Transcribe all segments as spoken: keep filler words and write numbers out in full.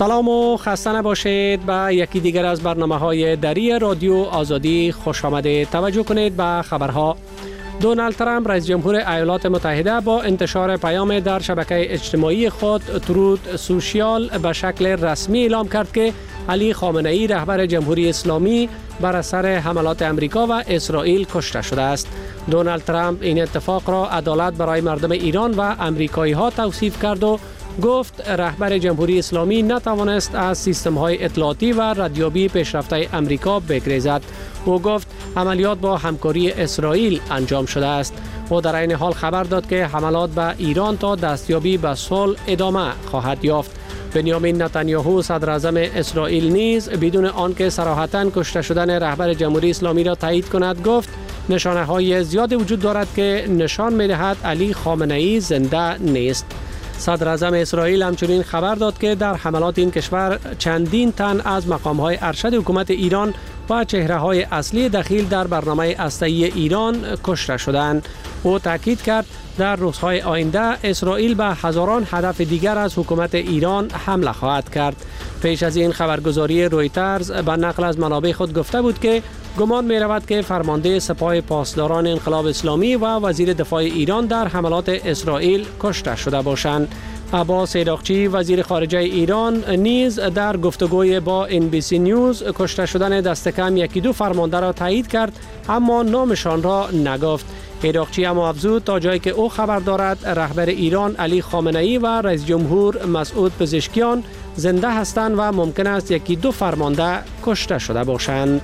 سلام و خسته نباشید. به یکی دیگر از برنامه‌های دری رادیو آزادی خوش آمدید. توجه کنید به خبرها. دونالد ترامپ رئیس جمهور ایالات متحده با انتشار پیام در شبکه اجتماعی خود ترود سوشیال به شکل رسمی اعلام کرد که علی خامنه ای رهبر جمهوری اسلامی بر اثر حملات امریکا و اسرائیل کشته شده است. دونالد ترامپ این اتفاق را عدالت برای مردم ایران و امریکایی ها توصیف کرد و گفت رهبر جمهوری اسلامی نتوانست از سیستم های اطلاعاتی و ردیابی پیشرفته امریکا بگریزد. او گفت عملیات با همکاری اسرائیل انجام شده است. او در این حال خبر داد که حملات به ایران تا دستیابی به صلح ادامه خواهد یافت. بنیامین نتانیاهو صدر اعظم اسرائیل نیز بدون آنکه صراحتاً کشته شدن رهبر جمهوری اسلامی را تایید کند گفت نشانه های زیادی وجود دارد که نشان می دهد علی خامنه ای زنده نیست. صدر اعظم اسرائیل همچنین خبر داد که در حملات این کشور چندین تن از مقام‌های ارشد حکومت ایران و چهره‌های اصلی دخیل در برنامه هسته‌ای ایران کشته شدند. او تاکید کرد در روزهای آینده اسرائیل به هزاران هدف دیگر از حکومت ایران حمله خواهد کرد. پیش از این خبرگزاری رویترز به نقل از منابع خود گفته بود که گمان می رود که فرمانده سپاه پاسداران انقلاب اسلامی و وزیر دفاع ایران در حملات اسرائیل کشته شده باشند. عباس عراقچی وزیر خارجه ایران نیز در گفتگوی با ان بی سی نیوز کشته شدن دست کم یکی دو فرمانده را تایید کرد اما نامشان را نگفت. عراقچی اما افزود تا جایی که او خبر دارد رهبر ایران علی خامنه ای و رئیس جمهور مسعود پزشکیان زنده هستند و ممکن است یکی دو فرمانده کشته شده باشند.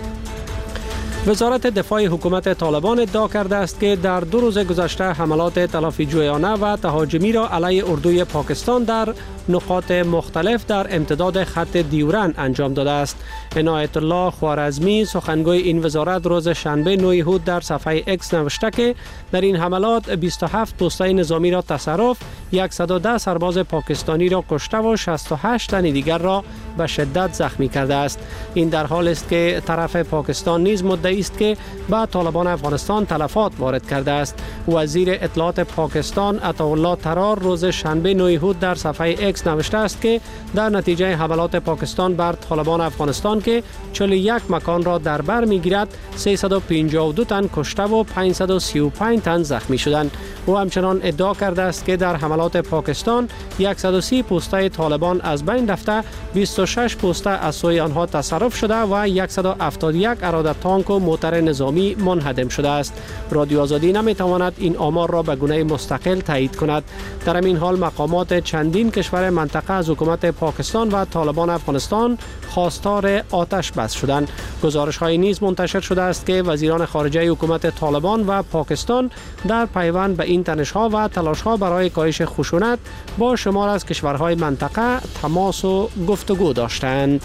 وزارت دفاع حکومت طالبان ادعا کرده است که در دو روز گذشته حملات تلافی جویانه و تهاجمی را علیه اردوی پاکستان در نقاط مختلف در امتداد خط دیورن انجام داده است. عنایت الله خوارزمی سخنگوی این وزارت روز شنبه نه یهود در صفحه اکس نوشته که در این حملات بیست و هفت پوسته نظامی را تصرف، صد و ده سرباز پاکستانی را کشته و شصت و هشت تن دیگر را به شدت زخمی کرده است. این در حال است که طرف پاکستان نیز مدعی است که به طالبان افغانستان تلفات وارد کرده است. وزیر اطلاعات پاکستان عطاالله طرار روز شنبه نه یهود در صفحه اکس نوشته است که در نتیجه حملات پاکستان بر طالبان افغانستان که چهل و یک مکان را در بر میگیرد سیصد و پنجاه و دو تن کشته و پانصد و سی و پنج تن زخمی شدند. او همچنان ادعا کرده است که در حملات پاکستان صد و سی پوسته طالبان از بین رفته، بیست و شش پوسته از سوی آنها تصرف شده و صد و هفتاد و یک اراده تانک و موتر نظامی منهدم شده است. رادیو آزادی نمیتواند این آمار را به گونه مستقل تایید کند. در این حال مقامات چندین کشور منطقه از حکومت پاکستان و طالبان افغانستان خواستار آتش بس شدند. گزارش های نیز منتشر شده است که وزیران خارجه حکومت طالبان و پاکستان در پیوند به این تنش ها و تلاش ها برای کاهش خشونت با شمار از کشورهای منطقه تماس و گفتگو داشتند.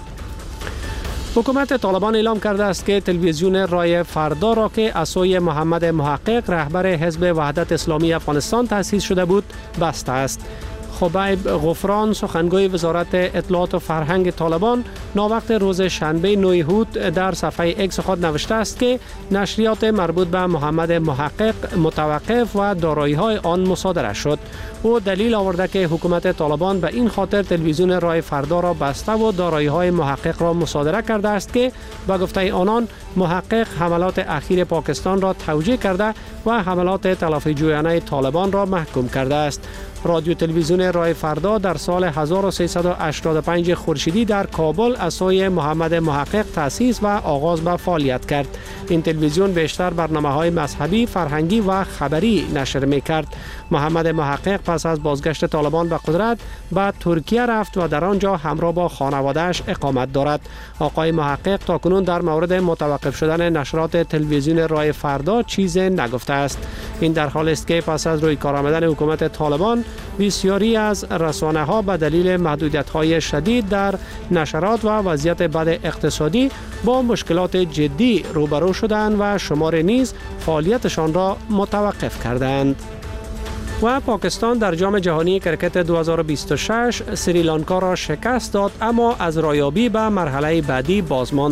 حکومت طالبان اعلام کرده است که تلویزیون رای فردا را که از سوی محمد محقق رهبر حزب وحدت اسلامی افغانستان تأسیس شده بود بسته است. خبیب غفران سخنگوی وزارت اطلاعات و فرهنگ طالبان ناوقت روز شنبه نه یهود در صفحه اکس خود نوشته است که نشریات مربوط به محمد محقق متوقف و دارایی‌های آن مصادره شد. او دلیل آورده که حکومت طالبان به این خاطر تلویزیون رای فردا را بسته و دارایی‌های محقق را مصادره کرده است که به گفته آنان محقق حملات اخیر پاکستان را توجیه کرده و حملات تلافی جویانه طالبان را محکوم کرده است. رادیو تلویزیون رای فردا در سال هزار و سیصد و هشتاد و پنج خورشیدی در کابل از سوی محمد محقق تأسیس و آغاز به فعالیت کرد. این تلویزیون بیشتر برنامه‌های مذهبی، فرهنگی و خبری نشر می‌کرد. محمد محقق پس از بازگشت طالبان به قدرت به ترکیه رفت و در آنجا همراه با خانواده‌اش اقامت دارد. آقای محقق تاکنون در مورد متوقف شدن نشرات تلویزیون رای فردا چیز نگفته است. این در حال است که پس از روی کار آمدن حکومت طالبان بسیاری از رسانه‌ها به دلیل محدودیت‌های شدید در نشرات و وضعیت بد اقتصادی با مشکلات جدی روبرو شدند و شمار نیز فعالیتشان را متوقف کردند. و پاکستان در جام جهانی کرکت دو هزار و بیست و شش سریلانکا را شکست داد اما از رایابی به مرحله بعدی باز ماند.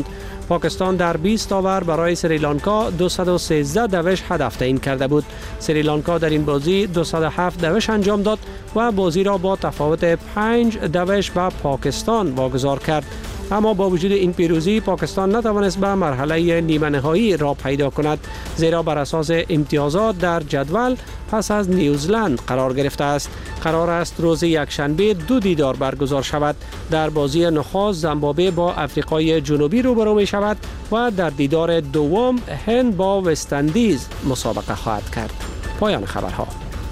پاکستان در بیست اوور برای سریلانکا دویست و سیزده دوش هدف تعیین کرده بود. سریلانکا در این بازی دویست و هفت دوش انجام داد و بازی را با تفاوت پنج دوش به پاکستان واگذار کرد. اما با وجود این پیروزی پاکستان نتوانست به مرحله نیمه نهایی را پیدا کند، زیرا بر اساس امتیازات در جدول پس از نیوزلند قرار گرفته است. قرار است روز یکشنبه دو دیدار برگزار شود. در بازی نخست زیمبابوه با افریقای جنوبی روبرو می شود و در دیدار دوم هند با وست اندیز مسابقه خواهد کرد. پایان خبرها.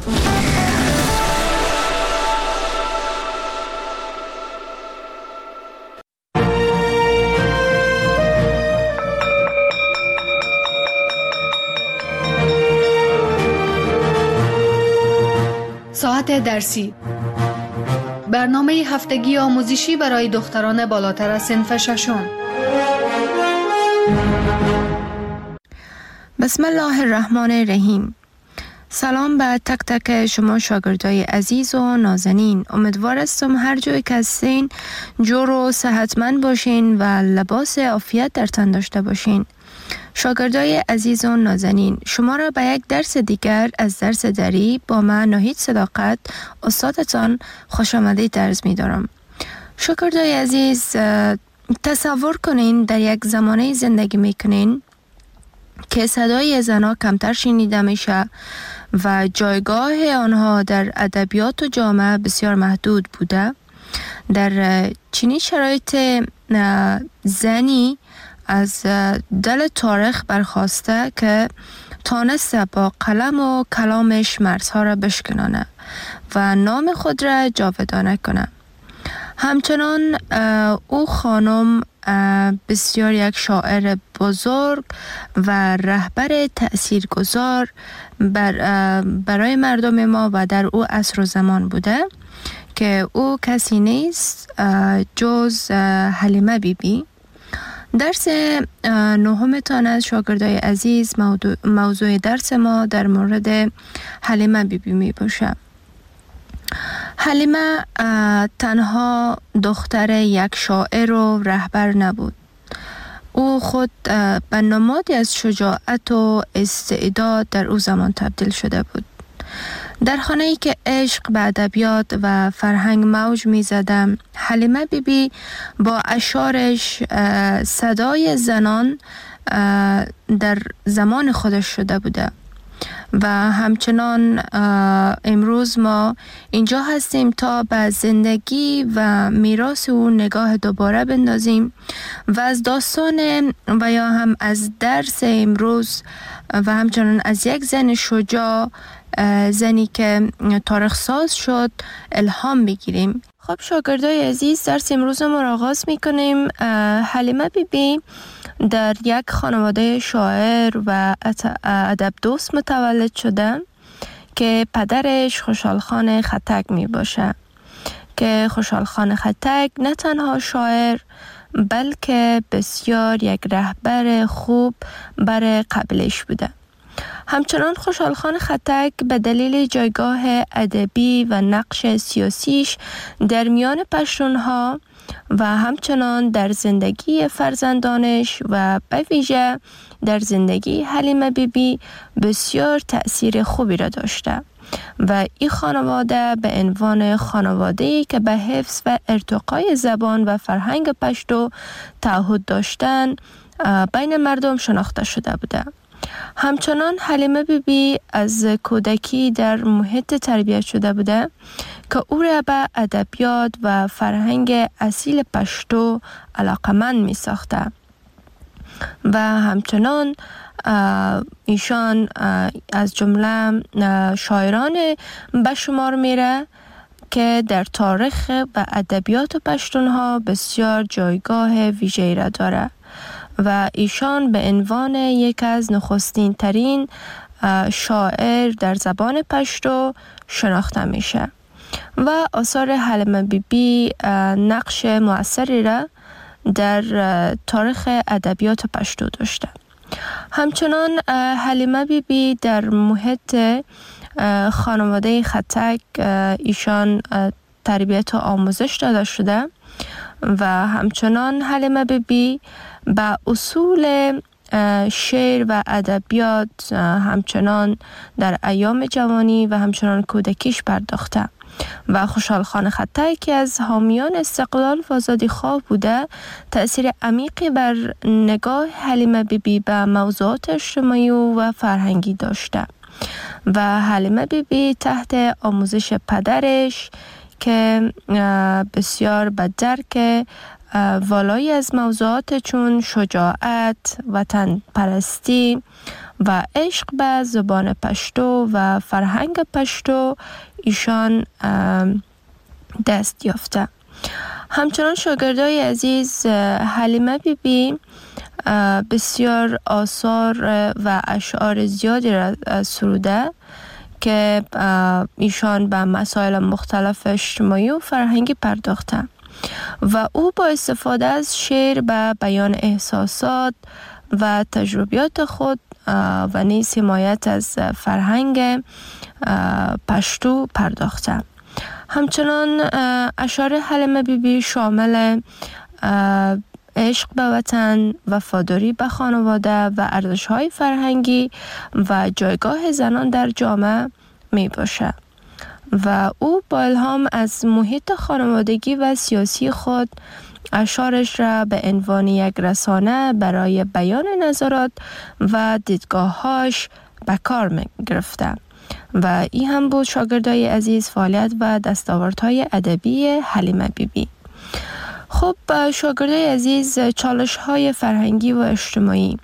ساعت درسی، برنامه هفتگی آموزشی برای دختران بالاتر از صنف ششم. بسم الله الرحمن الرحیم. سلام به تک تک شما شاگردای عزیز و نازنین. امیدوار هستم هر جایی که هستین جور و صحتمند باشین و لباس عافیت در تن داشته باشین. شاگردای عزیز و نازنین، شما را به یک درس دیگر از درس دری با من ناهید صداقت استادتان خوش آمدید عرض می دارم. شاگردای عزیز، تصور کنین در یک زمانه زندگی می کنین که صدای زنها کمتر شنیده میشه و جایگاه آنها در ادبیات و جامعه بسیار محدود بوده. در چنین شرایط زنی از دل تاریخ برخواسته که تانسته با قلم و کلامش مرزها را بشکنانه و نام خود را جاودانه کنه. همچنان او خانم بسیار یک شاعر بزرگ و رهبر تأثیرگذار بر برای مردم ما و در او عصر و زمان بوده که او کسی نیست جز حلیمه بی بی. درس نهمتان از شاگردای عزیز، موضوع, موضوع درس ما در مورد حلیمه بی بی می باشه. حلیمه تنها دختر یک شاعر و رهبر نبود. او خود به نمادی از شجاعت و استعداد در او زمان تبدیل شده بود. در خانه‌ای که عشق به ادبیات و فرهنگ موج می زدم، حلیمه بی بی با اشعارش صدای زنان در زمان خودش شده بوده و همچنان امروز ما اینجا هستیم تا به زندگی و میراث او نگاه دوباره بندازیم و از داستان و یا هم از درس امروز و همچنان از یک زن شجاع، زنی که تاریخ ساز شد، الهام بگیریم. خب شاگردای عزیز، درس امروز ما را آغاز میکنیم. حلیمه بی بی در یک خانواده شاعر و ادب دوست متولد شده که پدرش خوشحال خان خټک می باشه که خوشحال خان خټک نه تنها شاعر بلکه بسیار یک رهبر خوب برای قبیله‌اش بوده. همچنان خوشحال خان خټک به دلیل جایگاه ادبی و نقش سیاسیش در میان پشتونها و همچنان در زندگی فرزندانش و به ویژه در زندگی حلیمه بی بی بسیار تأثیر خوبی را داشته و این خانواده به عنوان خانواده‌ای که به حفظ و ارتقای زبان و فرهنگ پشتو تعهد داشتن بین مردم شناخته شده بوده. همچنان حلیمه بی بی از کودکی در محیط تربیت شده بوده که او را به ادبیات و فرهنگ اصیل پشتو علاقمند می ساخته و همچنان ایشان از جمله شاعران به شمار میره که در تاریخ و ادبیات پشتونها بسیار جایگاه ویژه‌ای را داره و ایشان به عنوان یک از نخستین ترین شاعر در زبان پشتو شناخته میشه و آثار حلیمه بی بی نقش مؤثری را در تاریخ ادبیات پشتو داشته. همچنان حلیمه بی بی در محیط خانواده خټک ایشان تربیت و آموزش داده شده و همچنان حلیمه بیبی به اصول شعر و ادبیات همچنان در ایام جوانی و همچنان کودکیش پرداخته و خوشحال خان خطایی که از حامیان استقلال و آزادی خواه بوده تأثیر عمیقی بر نگاه حلیمه بیبی به موضوعات اجتماعی و فرهنگی داشته و حلیمه بیبی تحت آموزش پدرش که بسیار به درک والایی از موضوعات چون شجاعت، وطن پرستی و عشق به زبان پشتو و فرهنگ پشتو ایشان دست یافته. همچنان شاگردای عزیز حلیمه بیبی بسیار آثار و اشعار زیادی را سروده که ایشان به مسائل مختلف اجتماعی و فرهنگی پرداخته و او با استفاده از شعر به بیان احساسات و تجربیات خود و نیز حمایت از فرهنگ پشتو پرداخته. همچنان اشعار حلیمه بیبی شامل عشق به وطن، وفاداری به خانواده و ارزش‌های فرهنگی و جایگاه زنان در جامعه می باشه و او با الهام از محیط خانوادگی و سیاسی خود اشعارش را به عنوان یک رسانه برای بیان نظرات و دیدگاه‌هاش به کار می گرفته و این هم بود شاگردای عزیز فعالیت و دستاوردهای ادبی حلیمه بیبی. خب شاگردای عزیز چالش‌های فرهنگی و اجتماعی.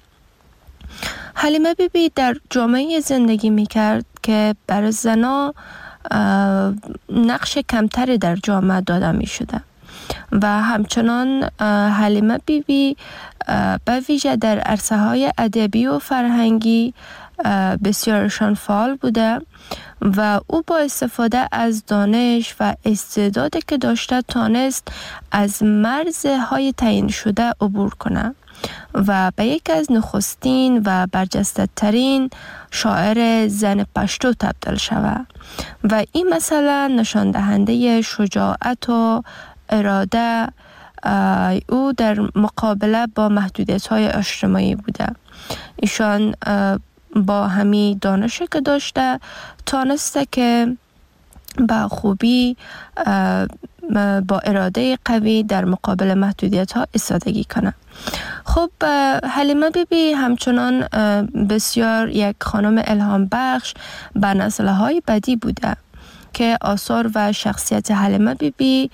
حلیمه بیبی در جامعه زندگی می‌کرد که بر زنان نقش کمتری در جامعه داده می‌شده و همچنان حلیمه بیبی به ویژه در عرصه‌های ادبی و فرهنگی بسیارشان فعال بوده و او با استفاده از دانش و استعدادی که داشته تانست از مرزهای تعیین شده عبور کنه و به یک از نخستین و برجسته ترین شاعر زن پشتو تبدیل شود و این مثلا نشان دهنده شجاعت و اراده او در مقابله با محدودیت‌های اجتماعی بوده. ایشان با همین دانشی که داشته تانسته که با خوبی با اراده قوی در مقابل محدودیت ها ایستادگی کنه. خب حلیمه بیبی همچنان بسیار یک خانم الهام بخش به نسل های بعدی بوده که آثار و شخصیت حلیمه بیبی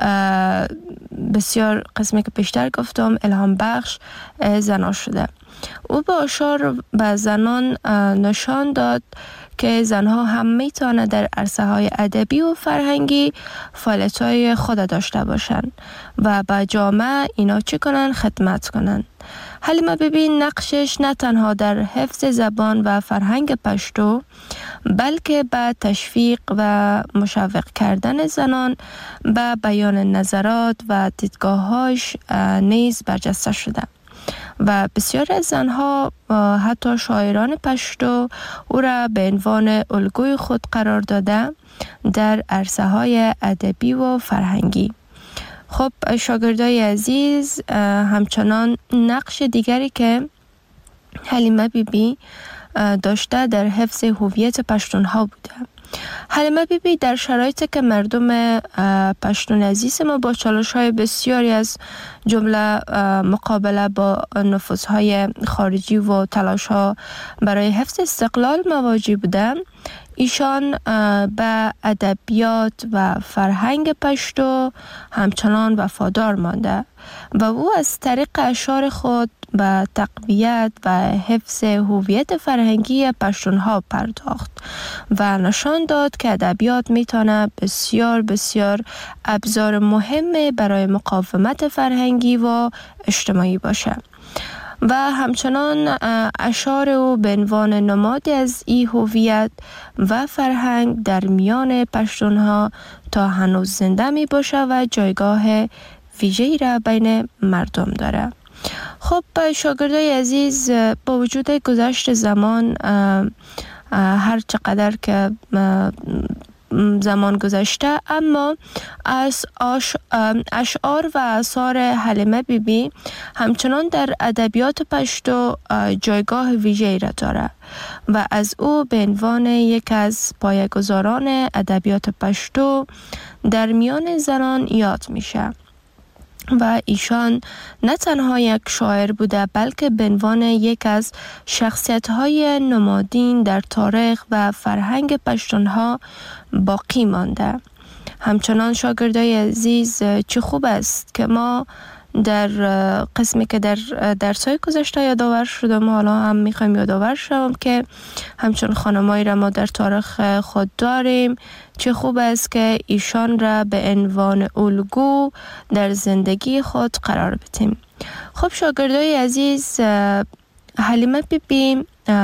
بسیار قسمی که پیشتر گفتم الهام بخش زنان شده. او با اشعار به زنان نشان داد که زنها هم میتونه در عرصه های ادبی و فرهنگی فعالیت های خود داشته باشند و به جامعه اینا چی کنن؟ خدمت کنن. حلیمه بیبی نقشش نه تنها در حفظ زبان و فرهنگ پشتو بلکه به تشویق و مشوق کردن زنان به بیان نظرات و دیدگاه‌هاش نیز برجسته شده و بسیار از زنها حتی شاعران پشتو او را به عنوان الگوی خود قرار داده در عرصه های ادبی و فرهنگی. خب شاگردای عزیز همچنان نقش دیگری که حلیمه بیبی داشته در حفظ هویت پشتونها بوده. حلیمه بیبی در شرایطی که مردم پشتون عزیز ما با چالش‌های بسیاری از جمله مقابله با نفوذهای خارجی و تلاش‌ها برای حفظ استقلال مواجه بودند، ایشان به ادبیات و فرهنگ پشتو همچنان وفادار مانده و او از طریق اشعار خود به تقویت و حفظ هویت فرهنگی پشتونها پرداخت و نشان داد که ادبیات میتونه بسیار بسیار ابزار مهم برای مقاومت فرهنگی و اجتماعی باشه و همچنان اشعار او به عنوان نمادی از این هویت و فرهنگ در میان پشتونها تا هنوز زنده می باشه و جایگاه ویژه‌ای را بین مردم داره. خب شاگردای عزیز، با وجود گذشت زمان هر چقدر که زمان گذشته، اما از اشعار و آثار حلیمه بی بی همچنان در ادبیات پشتو جایگاه ویژه‌ای را دارد و از او به عنوان یک از پایه‌گذاران ادبیات پشتو در میان زنان یاد میشه. و ایشان نه تنها یک شاعر بوده، بلکه به عنوان یک از شخصیت‌های نمادین در تاریخ و فرهنگ پشتون‌ها باقی مانده. همچنان شاگردای عزیز، چه خوب است که ما در قسمی که در درس‌های گذشته یادآور شدم، حالا هم میخوایم یادآور شوم که همچون خانمایی را ما در تاریخ خود داریم. چه خوب است که ایشان را به عنوان الگو در زندگی خود قرار بدیم. خب شاگردای عزیز، حلیمه بی بی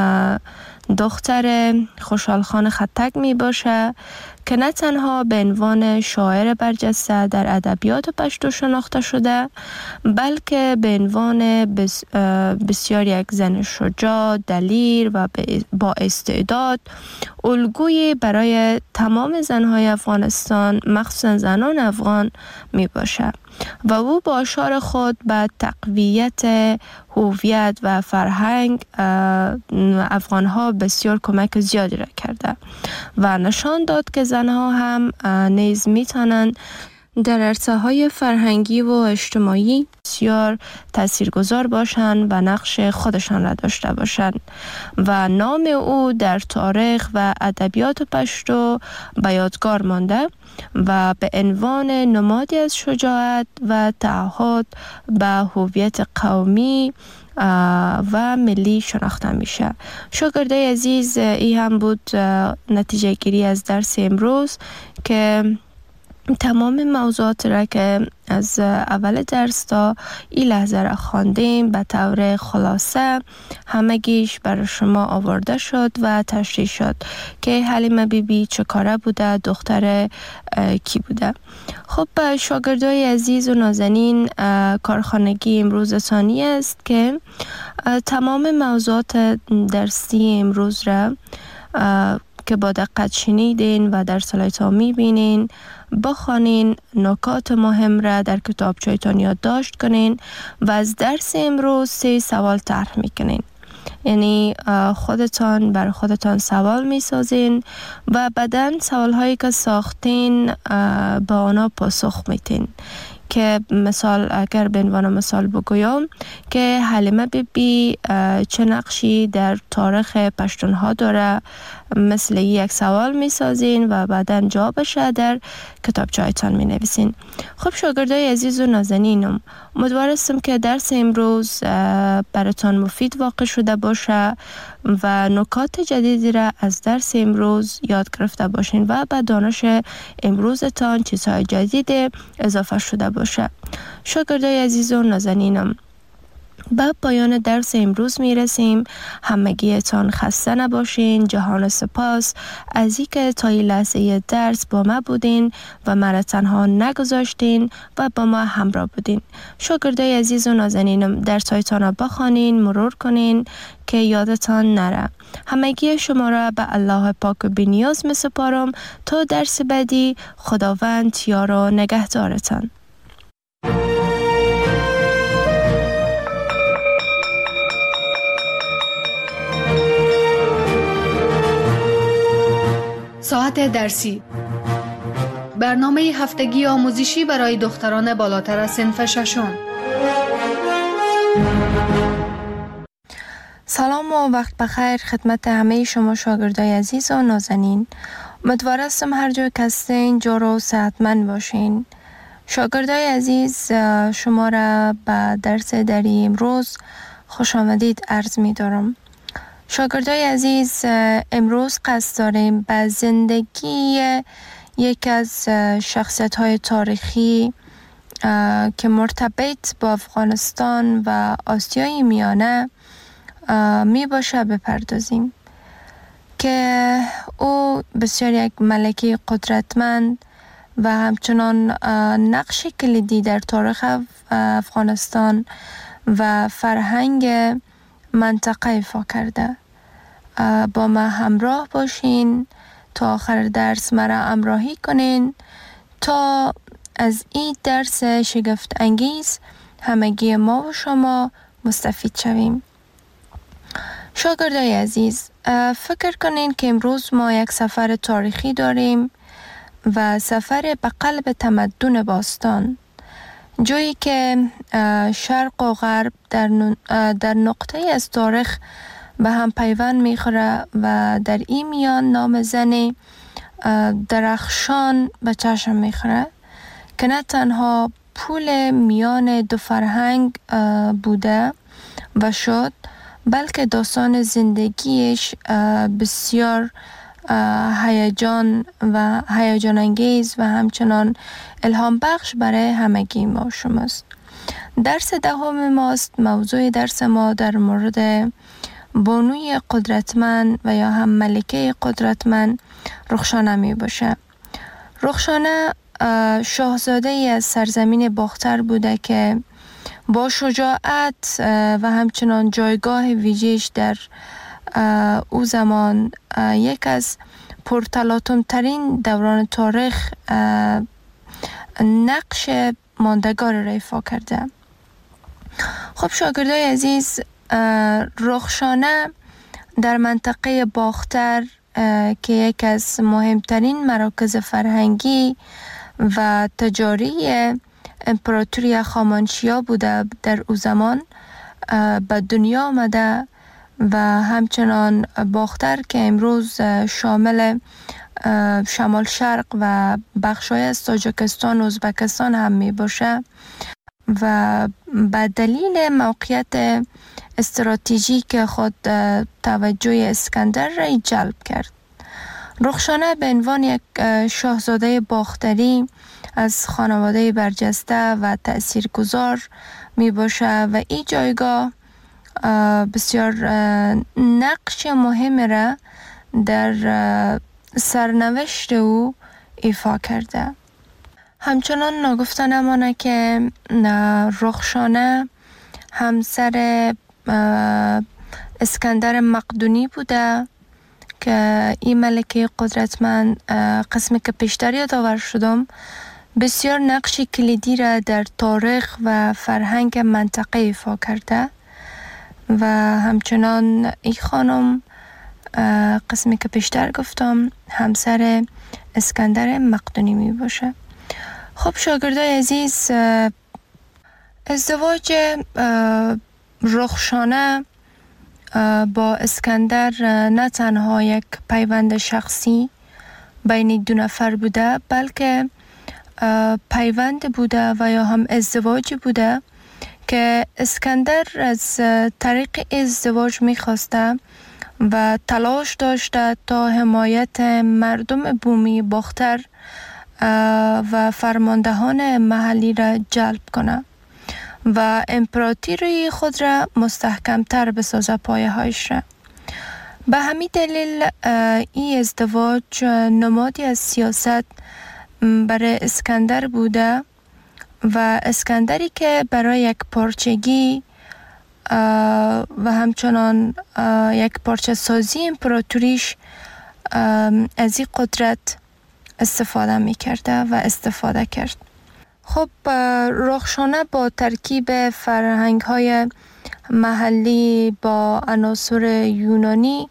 دختر خوشحال خان خطک می باشه که نه تنها به عنوان شاعر برجسته در ادبیات پشتو شناخته شده، بلکه به عنوان بس بسیار یک زن شجاع، دلیر و با استعداد، الگویی برای تمام زنهای افغانستان، مخصوصا زنان افغان می باشه و او با اشعار خود به تقویت هویت و فرهنگ افغانها بسیار کمک زیادی را کرده و نشان داد که زنها هم نیز میتونند در عرصه‌های فرهنگی و اجتماعی بسیار تاثیرگذار باشند و نقش خودشان را داشته باشند و نام او در تاریخ و ادبیات پشتو به یادگار مانده و به عنوان نمادی از شجاعت و تعهد به هویت قومی و ملی شناخته میشه. شاگردای عزیز، این هم بود نتیجه گیری از درس امروز که تمام موضوعات را که از اول درس تا این لحظه را خواندیم به طور خلاصه همگیش برای شما آورده شد و تشریح شد که حلیمه بی بی چه کاره بوده، دختر کی بوده. خب شاگردای عزیز و نازنین، کارخانگی امروز ثانی است که تمام موضوعات درسی امروز را که با دقت شنیدین و در سلایت‌ها می‌بینین بخوانین، نکات مهم را در کتابچه‌تان یادداشت کنین و از درس امروز سه سوال طرح میکنین. یعنی خودتان بر خودتان سوال میسازین و بعداً سوال‌هایی که ساختین با آنها پاسخ میتین. که مثال اگر به عنوان مثال بگویم که حلیمه بی بی چه نقشی در تاریخ پشتونها داره، مثل یک سوال می سازین و بعدا جوابش در کتابچه‌تان می نویسین. خب شاگردای عزیز و نازنینم، امیدوارم که درس امروز براتان مفید واقع شده باشه و نکات جدیدی را از درس امروز یاد گرفته باشین و به دانش امروزتان چیزهای جدید اضافه شده باشه. شاگردای عزیز و نازنینم، به پایان درس امروز می رسیم. همگیتان خسته نباشین. جهان سپاس از اینکه تا این لحظه درس با ما بودین و مرا تنها نگذاشتین و با ما همراه بودین. شاگردای عزیز و نازنینم، درس‌هایتان را بخوانین، مرور کنین که یادتان نره. همگی شما را به الله پاک و بی‌نیاز می سپارم تا درس بعدی. خداوند یار و نگهدارتان. ساعت درسی، برنامه هفتگی آموزشی برای دختران بالاتر از صنف ششم. سلام و وقت بخیر خدمت همه شما شاگردای عزیز و نازنین. امیدوارم هر جا که هستین جور و صحتمند باشین. شاگردای عزیز، شما را به درس دری امروز خوش آمدید عرض می دارم. شاگردای عزیز، امروز قصد داریم به زندگی یک از شخصیت‌های تاریخی که مرتبط با افغانستان و آسیای میانه می باشه بپردازیم که او بسیار یک ملکه قدرتمند و همچنان نقش کلیدی در تاریخ افغانستان و فرهنگ منطقه ایفا کرده. با ما همراه باشین تا آخر درس مرا همراهی کنین تا از این درس شگفت انگیز همگی ما و شما مستفید شویم. شاگردای عزیز، فکر کنین که امروز ما یک سفر تاریخی داریم و سفر به قلب تمدن باستان، جایی که شرق و غرب در در نقطه از تاریخ به هم پیوند میخوره و در این میان نام زن درخشان به چشم میخوره که نه تنها پول میان دو فرهنگ بوده و شد، بلکه داستان زندگیش بسیار هیجان و هیجان انگیز و همچنان الهام بخش برای همگی ما شماست. درس دهم ماست. موضوع درس ما در مورد بانوی قدرتمند و یا هم ملکه قدرتمند رخشانه می باشه. رخشانه شاهزاده ای از سرزمین باختر بوده که با شجاعت و همچنان جایگاه ویژه‌اش در او زمان یک از پرتلاطم ترین دوران تاریخ نقش ماندگار را ایفا کرده. خب شاگردای عزیز، رخشانه در منطقه باختر که یک از مهمترین مراکز فرهنگی و تجاری امپراتوری هخامنشیا بوده در او زمان به دنیا آمده و همچنان باختر که امروز شامل شمال شرق و بخشای از تاجیکستان و ازبکستان هم می باشه و به دلیل موقعیت استراتژیک خود توجه اسکندر را جلب کرد. رخشانه به عنوان یک شاهزاده باختری از خانواده برجسته و تأثیرگذار می باشه و این جایگاه بسیار نقش مهم را در سرنوشت او ایفا کرده. همچنان ناگفته نمانه که رخشانه همسر اسکندر مقدونی بوده که این ملکه قدرتمند، قسمی که پیشتر یادآور شدم، بسیار نقش کلیدی را در تاریخ و فرهنگ منطقه ایفا کرده و همچنان این خانم قسمی که پیشتر گفتم همسر اسکندر مقدونی می باشه. خب شاگردای عزیز، ازدواج رخشانه با اسکندر نه تنها یک پیوند شخصی بین دو نفر بوده، بلکه پیوند بوده و یا هم ازدواج بوده که اسکندر از طریق ازدواج می‌خواسته و تلاش داشته تا حمایت مردم بومی باختر و فرماندهان محلی را جلب کنه و امپراتوری خود را مستحکمتر بسازه، پایه هایش را. به همین دلیل این ازدواج نمادی از سیاست برای اسکندر بوده و اسکندری که برای یک پارچگی و همچنان یک پارچه سازی امپراتوریش از این قدرت استفاده می کرده و استفاده کرد. خب رخشانه با ترکیب فرهنگ های محلی با عناصر یونانی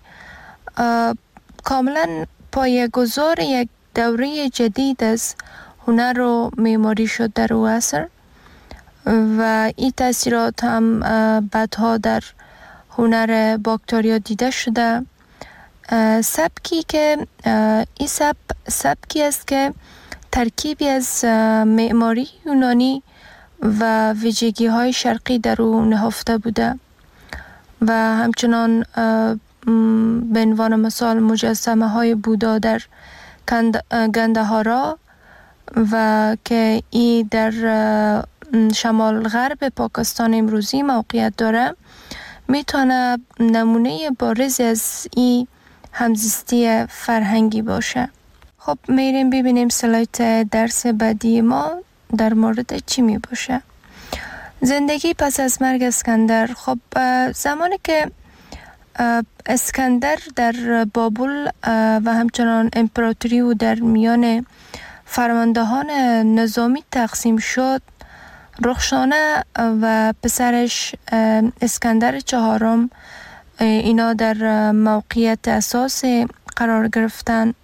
کاملا پایه‌گذار یک دوره جدید از هنر و معماری شد در او عصر و این تاثیرات هم بعدها در هنر باکتریا دیده شده. سبکی که این سب سبکی است که ترکیبی از معماری یونانی و ویژگی های شرقی در او نهفته بوده و همچنان به عنوان مثال مجسمه های بودا در گندهارا و که این در شمال غرب پاکستان امروزی موقعیت داره میتونه نمونه بارز از این همزیستی فرهنگی باشه. خب میریم ببینیم سلایت درس بعدی ما در مورد چی می باشه. زندگی پس از مرگ اسکندر. خب زمانی که اسکندر در بابل و همچنان امپراتوری و در میان فرماندهان نظامی تقسیم شد، رخشانه و پسرش اسکندر چهارم اینا در موقعیت اساسی قرار گرفتن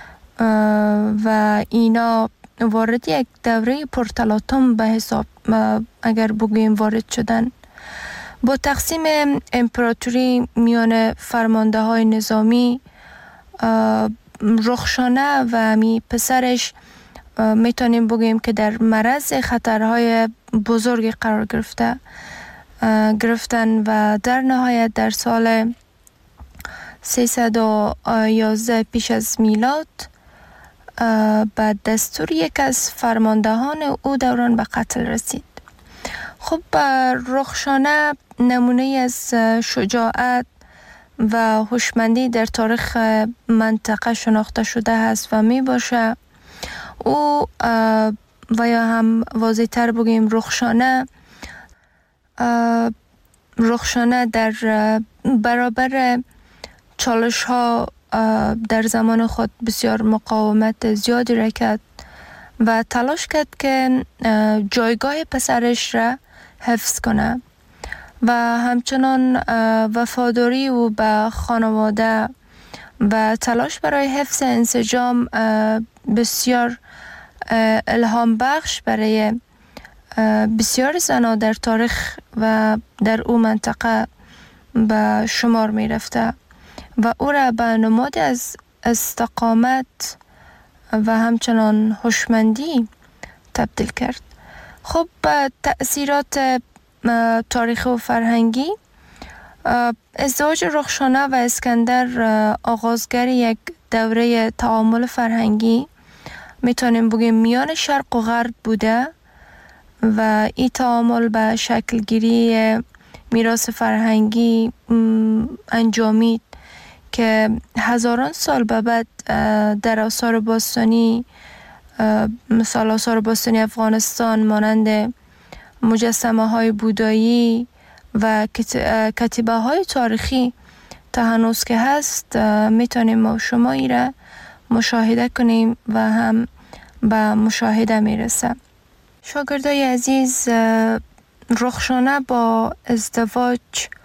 و اینا وارد یک دوره پرتلاطم به حساب اگر بگوییم وارد شدن. با تقسیم امپراتوری میان فرمانده های نظامی، رخشانه و می پسرش میتونیم بگوییم که در معرض خطرهای بزرگی قرار گرفته گرفتن و در نهایت در سال سیصد و یازده پیش از میلاد بعد دستور یک از فرماندهان او دوران به قتل رسید. خب رخشانه نمونه از شجاعت و هوشمندی در تاریخ منطقه شناخته شده است و می باشه. او و یا هم واضح تر بگیم رخشانه رخشانه در برابر چالش ها در زمان خود بسیار مقاومت زیادی را کرد و تلاش کرد که جایگاه پسرش را حفظ کنه و همچنان وفاداری او به خانواده و تلاش برای حفظ انسجام بسیار الهام بخش برای بسیار زنان در تاریخ و در او منطقه به شمار می رفته و او را به نماد از استقامت و همچنان هوشمندی تبدیل کرد. خب تأثیرات تاریخی و فرهنگی، ازدواج رخشانه و اسکندر آغازگر یک دوره تعامل فرهنگی میتونیم بگیم میان شرق و غرب بوده و این تعامل به شکل گیری میراث فرهنگی انجامید که هزاران سال به بعد در آثار باستانی، مثال آثار باستانی افغانستان مانند مجسمه های بودایی و کتیبه های تاریخی تا هنوز که هست میتونیم ما شما ای را مشاهده کنیم و هم به مشاهده میرسه. شاگردای عزیز، رخشانه با ازدواج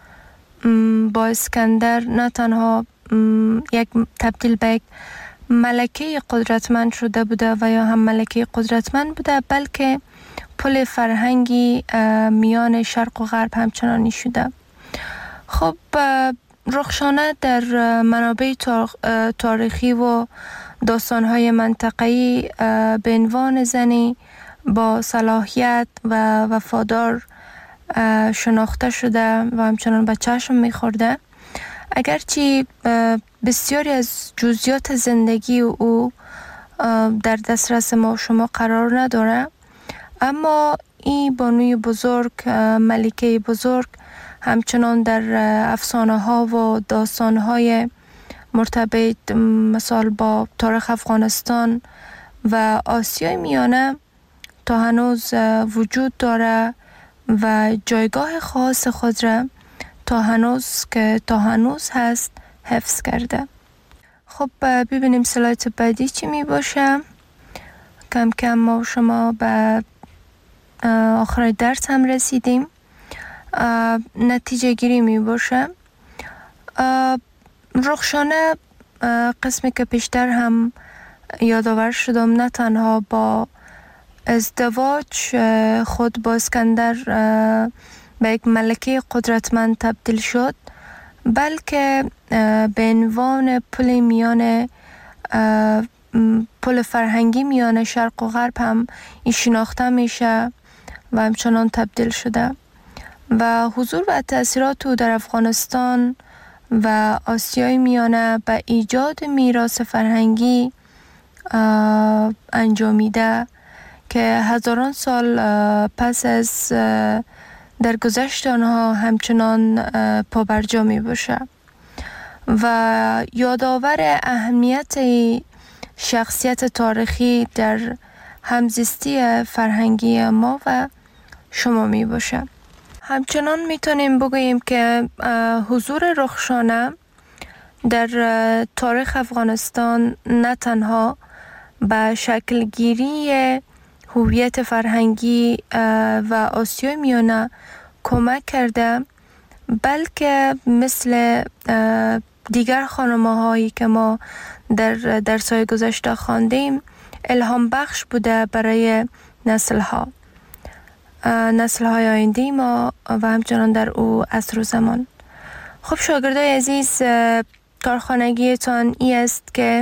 با اسکندر نه تنها یک تبدیل به یک ملکه قدرتمند شده بوده و یا هم ملکه قدرتمند بوده، بلکه پل فرهنگی میان شرق و غرب همچنانی شده. خب رخشانه در منابع تاریخی و داستان‌های منطقه‌ای به عنوان زنی با صلاحیت و وفادار شناخته شده و همچنان به چشم می‌خورده. اگرچه بسیاری از جزئیات زندگی او در دسترس ما شما قرار نداره، اما این بانوی بزرگ، ملکه بزرگ، همچنان در افسانه ها و داستان های مرتبط مثال با تاریخ افغانستان و آسیای میانه تا هنوز وجود داره و جایگاه خاص خود را تا هنوز که تا هنوز هست حفظ کرده. خب ببینیم سلایت بعدی چی می باشه. کم کم ما شما به آخر درس هم رسیدیم. نتیجه گیری می باشه. رخشانه قسمی که پیشتر هم یادآور شدم نه تنها با ازدواج خود با اسکندر به یک ملکه قدرتمند تبدیل شد، بلکه به عنوان پل میان پل فرهنگی میان شرق و غرب هم این شناخته میشه و همچنان تبدیل شده و حضور و تأثیرات او در افغانستان و آسیای میانه به ایجاد میراث فرهنگی انجامیده که هزاران سال پس از در گذشت آنها همچنان پابرجا می باشه و یادآور اهمیت شخصیت تاریخی در همزیستی فرهنگی ما و شما می باشه. همچنان میتونیم بگوییم که حضور رخشانه در تاریخ افغانستان نه تنها به شکلگیری هویت فرهنگی و آسیای میانه کمک کرده، بلکه مثل دیگر خانمه هایی که ما در درس‌های گذشته خواندیم الهام بخش بوده برای نسل ها نسل های آینده ما و همچنان در او عصر و زمان. خب شاگردای عزیز، کارخانگیتان ای است که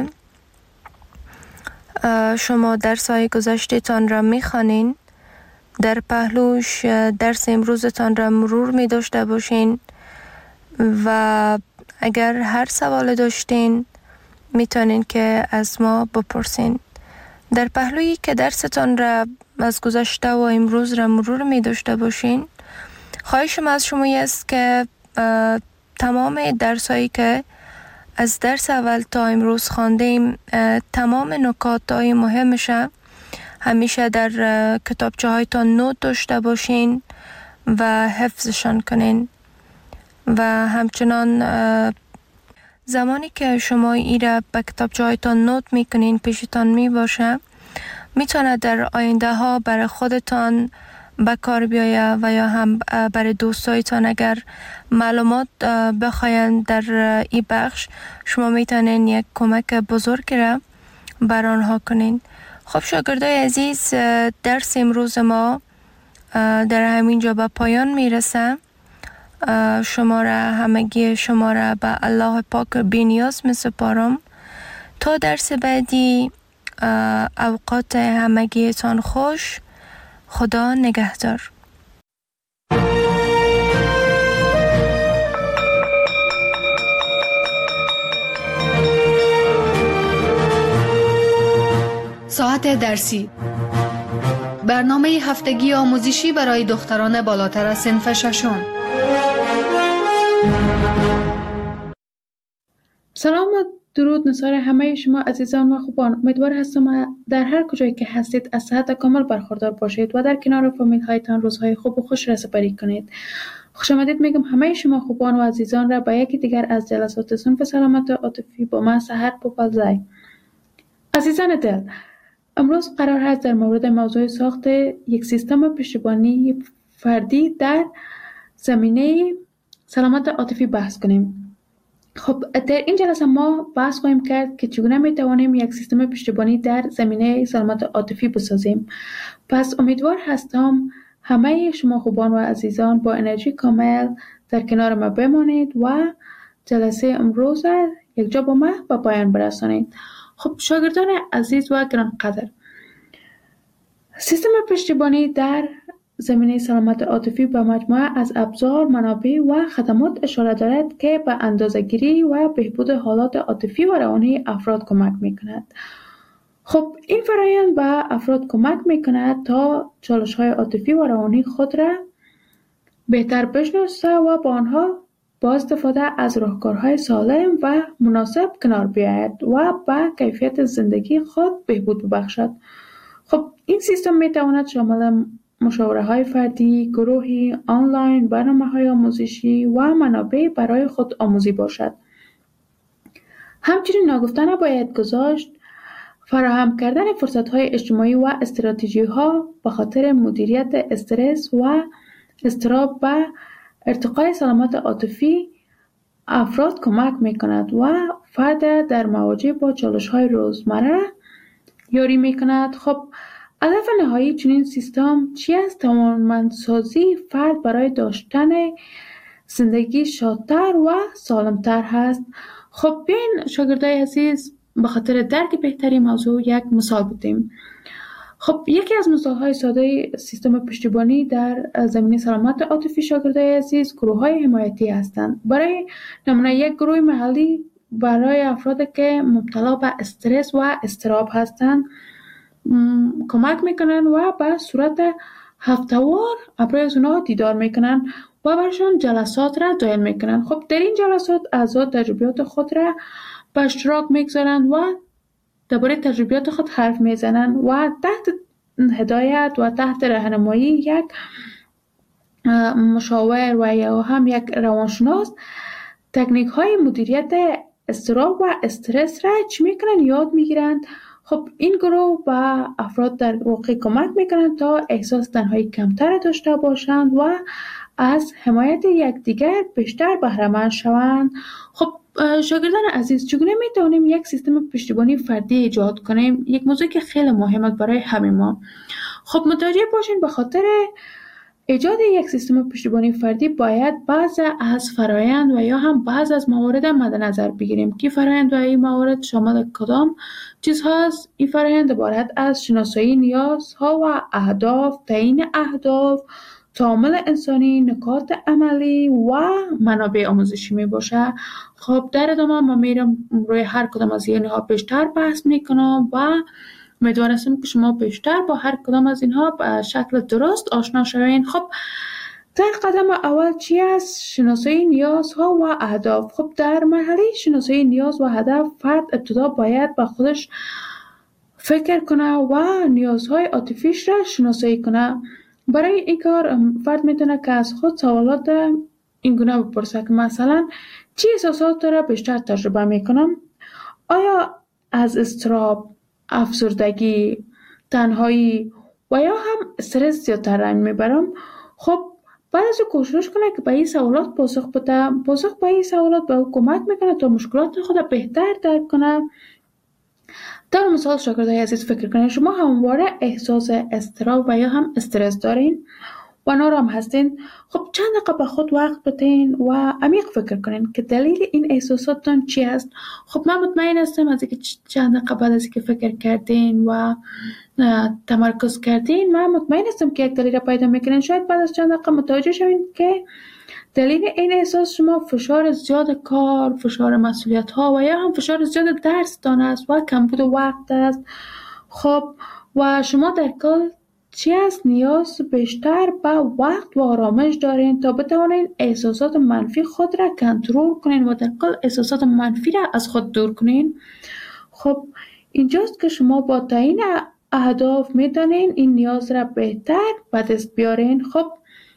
شما درس های گذشته تان را میخوانین، در پهلوش درس امروزتان را مرور می داشته باشین و اگر هر سوال داشتین میتونین که از ما بپرسین. در پهلویی که درستان را از گذشته و امروز را مرور می داشته باشین، خواهشم از شما است که تمام درس هایی که از درس اول تا امروز خواندیم، تمام نکات های مهمش همیشه در کتابچه هایتان نوت داشته باشین و حفظشان کنین و همچنان زمانی که شما ای را به کتابچه هایتان نوت میکنین پیشتان می باشه، میتونه در آینده ها برای خودتان به کار بیایه و یا هم برای دوستایتان اگر معلومات بخواین در این بخش، شما میتونین یک کمک بزرگ را بر آنها کنین. خب شاگردای عزیز، درس امروز ما در همین جا به پایان میرسه. شما را همگی شما را به الله پاک بی‌نیاز میسپارم. تا درس بعدی، اوقات همگیتان خوش. خدا نگهدار. ساعت درسی، برنامه هفتگی آموزشی برای دختران بالاتر از صنف ششم. سلام و درود نثار همه شما عزیزان و خوبان. امیدوار هستم در هر کجایی که هستید از صحت کامل برخوردار باشید و در کنار فامیل هایتان روزهای خوب و خوش را سپری کنید. خوش آمدید میگم همه شما خوبان و عزیزان را به یکی دیگر از جلسات صنف سلامت عاطفی با من سحر پوپلزای. عزیزان دل، امروز قرار است در مورد موضوع ساخت یک سیستم پشتیبانی فردی در زمینه سلامت عاطفی بحث کنیم. خب در این جلسه ما بحث خواهیم کرد که چگونه می توانیم یک سیستم پشتیبانی در زمینه سلامت عاطفی بسازیم. پس امیدوار هستم همه شما خوبان و عزیزان با انرژی کامل در کنار ما بمانید و جلسه امروز یک جا با ما به پایان برسانید. خب شاگردان عزیز و گرانقدر، سیستم پشتیبانی در زمینه سلامت عاطفی به مجموعه از ابزار، منابع و خدمات اشاره دارد که به اندازه‌گیری و بهبود حالات عاطفی و روانی افراد کمک می‌کند. خب این فرآیند به افراد کمک می‌کند تا چالش‌های عاطفی و روانی خود را بهتر بشناسه و با آنها با استفاده از راهکارهای سالم و مناسب کنار بیاید و به کیفیت زندگی خود بهبود ببخشد. خب این سیستم می‌تواند شامل مشاوره‌های فردی، گروهی، آنلاین، برنامه‌های آموزشی و منابع برای خود آموزی باشد. همچنین ناگفته نباید گذاشت فراهم کردن فرصت‌های اجتماعی و استراتژی‌ها به خاطر مدیریت استرس و اضطراب و ارتقای سلامت عاطفی افراد کمک می‌کند و فرد در مواجهه با چالش‌های روزمره یاری می‌کند. خب هدف نهایی چنین سیستم چی است؟ توانمندسازی فرد برای داشتن زندگی شادتر و سالمتر هست. خب بیاین شاگردای عزیز به خاطر درک بهتری موضوع یک مثال بدیم. خب یکی از مثال‌های ساده سیستم پشتیبانی در زمینه سلامت عاطفی شاگردای عزیز گروه‌های حمایتی هستند. برای نمونه یک گروه محلی برای افرادی که مبتلا به استرس و اضطراب هستند کمک میکنن و به صورت هفته‌وار برای از اونها دیدار میکنن و برشان جلسات را دایر میکنن. خب در این جلسات اعضا تجربیات خود را به اشتراک میگذارن و درباره تجربیات خود حرف میزنن و تحت هدایت و تحت راهنمایی یک مشاور و یا هم یک روانشناس تکنیک های مدیریت اضطراب و استرس را چی میکنن یاد میگیرند. خب این گروه به افراد در واقع کمک میکنند تا احساس تنهایی کمتر داشته باشند و از حمایت یکدیگر بیشتر بهره مند شوند. خب شاگردان عزیز، چگونه میتونیم یک سیستم پشتیبانی فردی ایجاد کنیم؟ یک موضوع که خیلی مهمه برای همه ما. خب متوجه باشین به خاطر ایجاد یک سیستم پشتیبانی فردی باید بعض از فرایند و یا هم بعض از موارد مد نظر بگیریم که فرایند و این موارد شامل کدام چیز هاست. این فرایند عبارت از شناسایی نیازها و اهداف، تعیین اهداف، تعامل انسانی، نکات عملی و منابع آموزشی می باشه. خب در ادامه من میرم روی هر کدام از اینها بیشتر بحث میکنم و امیدوارم که شما بیشتر با هر کدام از اینها به شکل درست آشنا شوین. خب در قدم اول چی است؟ شناسایی نیازها و اهداف. خب در مرحله شناسایی نیاز و هدف فرد ابتدا باید با خودش فکر کنه و نیازهای عاطفیش را شناسایی کنه. برای این کار فرد میتونه که از خود سوالات این گونه بپرسه که مثلا چی احساسات را بیشتر تجربه میکنم؟ آیا از اضطراب، افسردگی، تنهایی و یا هم استرس زیادتر رنج میبرم؟ خب بعد از کوشش کنه که به این سوالات پاسخ بده. پاسخ به این سوالات به او کمک میکنه تا مشکلات خود بهتر درک کنه. در مثال شاگردای عزیز فکر کنید شما همواره احساس اضطراب و یا هم استرس دارین و نارام هستین. خب چند دقیقه به خود وقت بدین و عمیق فکر کنین که دلیل این احساساتتان چی است. خب من مطمئن هستم از اینکه چند دقیقه بعد از اینکه فکر کردین و تمرکز کردین، من مطمئن هستم که یک دلیل را پیدا میکنین. شاید بعد از چند دقیقه متوجه شوین که دلیل این احساس شما فشار زیاد کار، فشار مسئولیت ها و یا هم فشار زیاد درس دان است و کمبود وقت است. خب و شما در کل چی است؟ نیاز بیشتر به وقت و آرامش دارین تا بتوانین احساسات منفی خود را کنترل کنین و در کل احساسات منفی را از خود دور کنین. خب اینجاست که شما با تعیین اهداف میتونین این نیاز را بهتر به دست بیارین. خب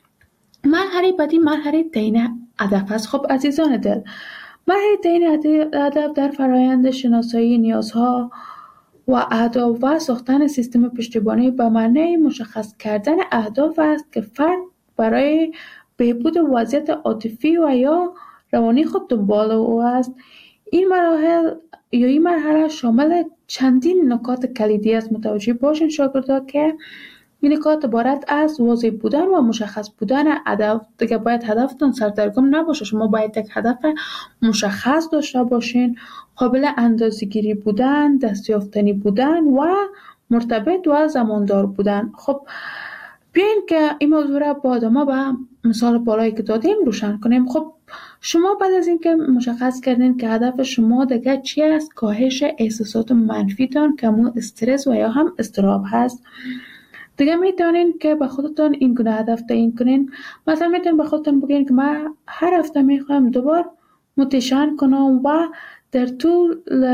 مرحله بعدی مرحله تعیین هدف است. خب عزیزان دل، مرحله تعیین هدف در فرایند شناسایی نیازها و اهداف و ساختن سیستم پشتیبانی به معنی مشخص کردن اهداف است که فرد برای بهبود وضعیت عاطفی و یا روانی خود دنبال او است. این مراحل یا این مرحله شامل چندین نکات کلیدی است. متوجه باشین شاگردا که این نکات عبارت از واضح بودن و مشخص بودن هدف. دیگه باید هدفتون سردرگم نباشه. شما باید یک هدف مشخص داشته باشین، قابل اندازه‌گیری بودن، دستیافتنی بودن و مرتبط و زماندار بودن. خب بیاین که این موضوع را با ادامه به مثال بالایی که دادیم روشن کنیم. خب شما بعد از اینکه مشخص کردین که هدف شما دیگه چی است، کاهش احساسات منفیتان که همون استرس و یا هم اضطراب هست، دیگه میتونین که به خودتون این گونه هدف تعیین کنین. مثلا میتونین به خودتون بگین که من هر هفته میخوام دوبار موتیشن کنم و در طول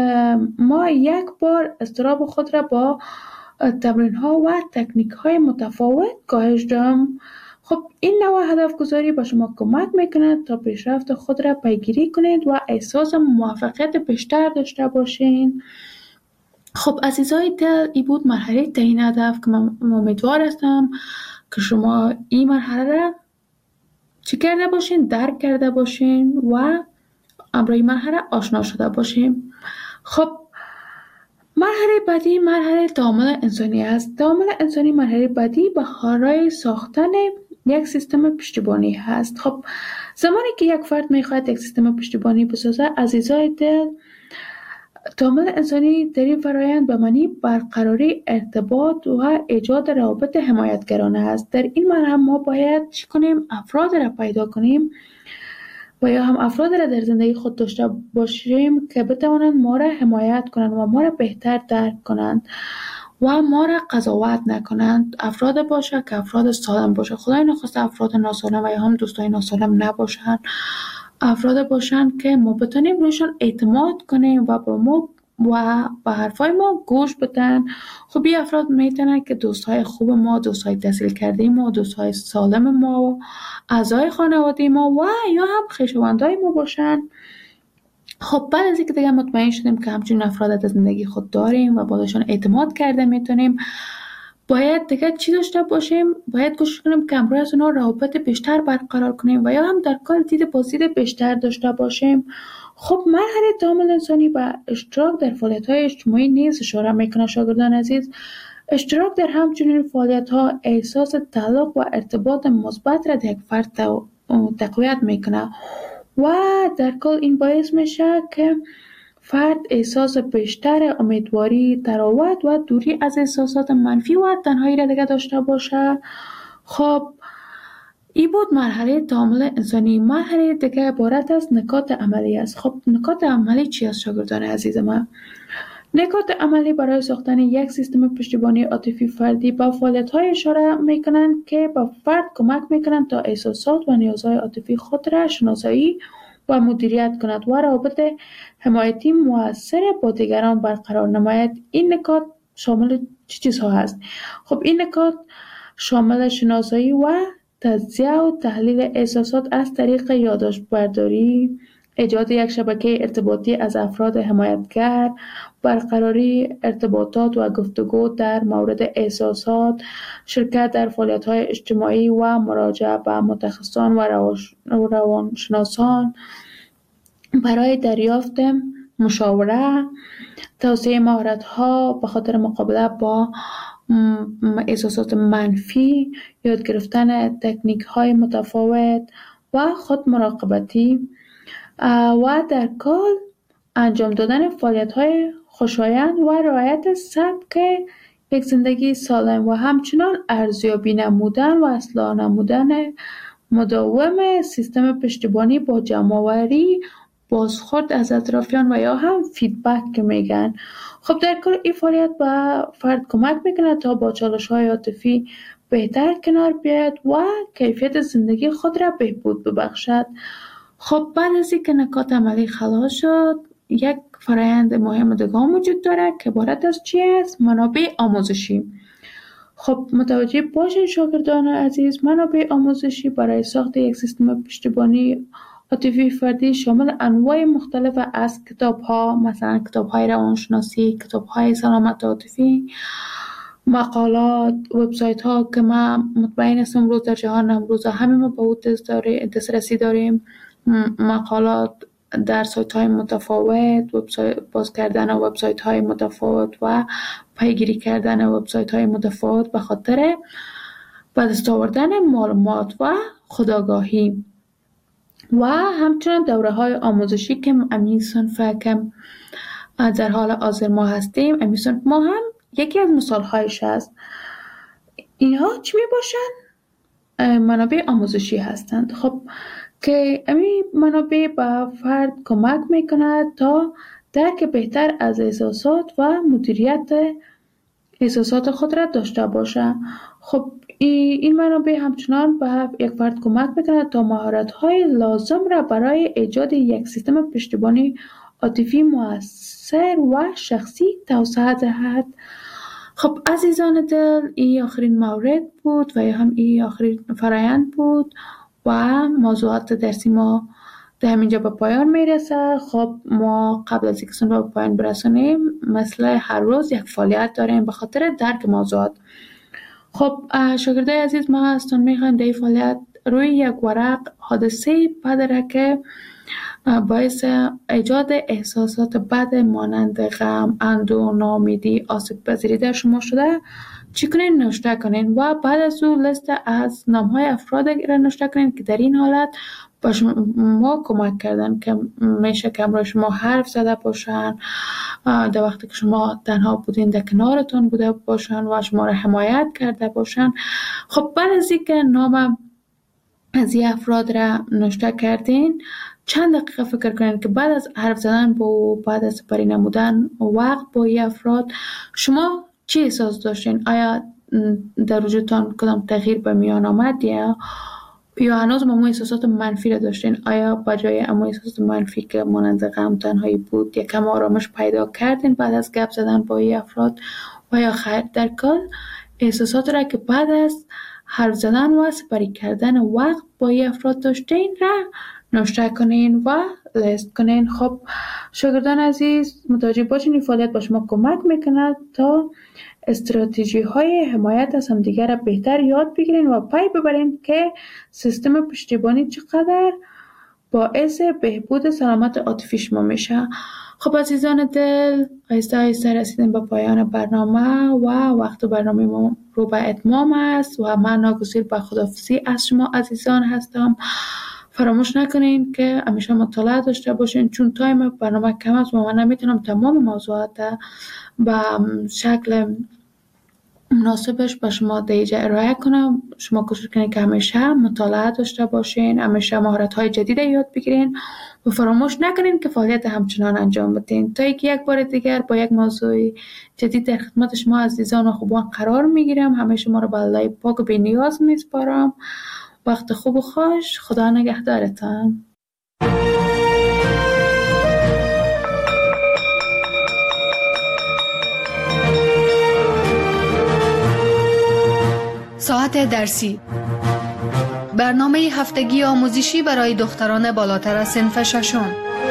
ما یک بار اضطراب خود را با تمرین ها و تکنیک های متفاوت کاهش دهم. خب این نوع هدف گذاری به شما کمک میکنه تا پیشرفت خود را پیگیری کنید و احساس موفقیت بیشتر داشته باشین. خب عزیزای دل، این بود مرحله تعیین هدف که من امیدوار هستم که شما این مرحله را چی کرده باشین، درک کرده باشین و امروی مرحله آشنا شده باشین. خب مرحله بعدی مرحله تعامل انسانی است. تعامل انسانی مرحله بعدی برای ساختن یک سیستم پشتیبانی هست. خب زمانی که یک فرد میخواهد یک سیستم پشتیبانی بسازه، عزیزای دل، تعامل انسانی در این فرایند به معنی برقراری ارتباط و ایجاد روابط حمایتگرانه است. در این مرحله ما باید چی کنیم؟ افراد را پیدا کنیم و یا هم افراد را در زندگی خود داشته باشیم که بتوانند ما را حمایت کنند و ما را بهتر درک کنند و ما را قضاوت نکنند. افراد باشه که افراد سالم باشه. خدای نخواسته افراد ناسالم و یا هم دوستای ناسالم نباشند. افراد باشند که ما بتونیم رویشان اعتماد کنیم و با ما و به حرفای ما گوش بدن. خب این افراد میتونن که دوستای خوب ما، دوستای تحصیل کرده ما، دوستای سالم ما، اعضای خانواده ما و یا هم خویشاوندای ما باشن. خب بعد از اینکه دیگه مطمئن شدیم که همچین افراد در زندگی خود داریم و باشون اعتماد کرده میتونیم، باید دیگه چی داشته باشیم؟ باید کوشش کنیم که همراه از اونا روابط بیشتر برقرار کنیم و یا هم در کار دید بازدید بیشتر داشته باشیم. خب مرحله تعامل انسانی و اشتراک در فعالیت‌های اجتماعی نیز اشاره میکنه شاگردان عزیز. اشتراک در همچنین فعالیت‌ها احساس تعلق و ارتباط مثبت را در یک فرد تقویت میکنه و در کل این باعث میشه که فرد احساس بیشتر امیدواری، تراوت و دوری از احساسات منفی و تنهایی را دیگه داشته باشه. خب این بود مرحله تعامل انسانی. مرحله دیگه عبارت از نکات عملی است. خب نکات عملی چی است شاگردان عزیز من؟ نکات عملی برای ساختن یک سیستم پشتیبانی عاطفی فردی با فعالیت‌های اشاره میکنند که با فرد کمک میکنند تا احساسات و نیازهای عاطفی خود را شناسایی و مدیریت کند و روابط حمایتی مؤثر با دیگران برقرار نماید. این نکات شامل چه چیزها هست؟ خب این نکات شامل شناسایی و تجزیه و تحلیل احساسات از طریق یادداشت برداری، ایجاد یک شبکه ارتباطی از افراد حمایتگر، برقراری ارتباطات و گفتگو در مورد احساسات، شرکت در فعالیت‌های اجتماعی و مراجعه به متخصصان و روانشناسان برای دریافت مشاوره، توسعه مهارت‌ها به خاطر مقابله با احساسات منفی، یاد گرفتن تکنیک‌های متفاوت و خود مراقبتی و در کل انجام دادن فعالیت‌های خوشایند و رعایت سبک یک زندگی سالم و همچنان ارزیابی نمودن و اصلاح نمودن مداوم سیستم پشتیبانی با جمع‌آوری بازخورد از اطرافیان و یا هم فیدبک که میگن. خب در کل این فعالیت به فرد کمک میکنه تا با چالش‌های عاطفی بهتر کنار بیاید و کیفیت زندگی خود را بهبود ببخشد. خب بعد از اینکه نکات عملی خلاص شد، یک فرایند مهم دیگه وجود داره که عبارت از چی است؟ منابع آموزشی. خب متوجه باشین شاگردان عزیز، منابع آموزشی برای ساخت یک سیستم پشتیبانی عاطفی فردی شامل انواع مختلف از کتاب‌ها، مثلا کتاب‌های روانشناسی، کتاب‌های سلامت عاطفی، مقالات، وبسایت‌ها که ما مطمئن هستم امروز در جهان امروز همه ما به اون دسترسی داریم، مقالات در سایت‌های متفاوت، وبسایت باز کردن وبسایت‌های متفاوت و پیگیری کردن وبسایت‌های متفاوت به خاطر به دست آوردن معلومات و خودآگاهی و همچنین دوره‌های آموزشی که امی صنف که در حال حاضر ما هستیم، امی صنف ما هم یکی از مثال‌هایش است. اینها چی میباشن؟ منابع آموزشی هستند. خب که امی منابع به فرد کمک میکند تا درک بهتر از احساسات و مدیریت احساسات خود را داشته باشه. خب این منابع همچنان به یک فرد کمک میکند تا مهارت‌های لازم را برای ایجاد یک سیستم پشتیبانی عاطفی مؤثر و شخصی توسعه دهد. خب عزیزان دل، این آخرین مورد بود و یا هم این آخرین فرایند بود و موضوعات درسی ما در همینجا به پایان میرسه. خب ما قبل از اینکه سن به پایان برسونیم مثل هر روز یک فعالیت داریم به خاطر درک موضوعات. خب شاگردای عزیز، ما هستون میخوایم در این فعالیت روی یک ورق حادثه بد که باعث ایجاد احساسات بد مانند غم، اندوه، ناامیدی، آسیب پذیری در شما شده چی کنین؟ نوشته کنین و بعد از اون لیست از نام‌های افراد را نوشته کنین که در این حالت با شما کمک کردن که میشه که امروز شما حرف زده باشن، در وقتی که شما تنها بودین در کنارتون بوده باشن و شما را حمایت کرده باشن. خب بعد از اینکه نام از این افراد را نوشته کردین، چند دقیقه فکر کنین که بعد از حرف زدن با بعد از سپری نمودن وقت با این افراد شما چی احساس داشتین؟ آیا در وجودتان کدام تغییر به میان آمد یا یا هنوز ما احساسات منفی را داشتین؟ آیا بجای اما احساسات منفی که مانند غم، تنهایی بود یکم آرامش پیدا کردین بعد از گپ زدن با این افراد و یا خیر؟ در کل احساسات را که بعد از حرف زدن و سپری کردن وقت با این افراد داشتین را نوشته کنین و لیست کنین. خب شاگردان عزیز، متوجه باشین این فعالیت با شما کمک میکند تا استراتژی های حمایت از همدیگر را بهتر یاد بگیرین و پی ببرین که سیستم پشتیبانی چقدر باعث بهبود سلامت عاطفی شما میشه. خب عزیزان دل، آهسته آهسته رسیدیم به پایان برنامه و وقت برنامه ما رو به اتمام است و من ناگزیر به خداحافظی از شما عزیزان هستم. فراموش نکنین که همیشه مطالعه داشته باشین، چون تایم برنامه کم است و من نمیتونم تمام موضوعات به شکل مناسبش به شما دیجا ارائه کنم. شما کوشش کنین که همیشه مطالعه داشته باشین، همیشه مهارت‌های جدید یاد بگیرین و فراموش نکنین که فعالیت همچنان انجام بدین تا اینکه یک بار دیگر با یک موضوع جدید در خدمت شما عزیزان و خوبان قرار میگیرم. همه شما رو به الله پاک و بی‌نیاز میسپارم. وقت خوب و خوش. خدا نگهدارتان. ساعت درسی، برنامه هفتگی آموزشی برای دختران بالاتر از صنف ششم.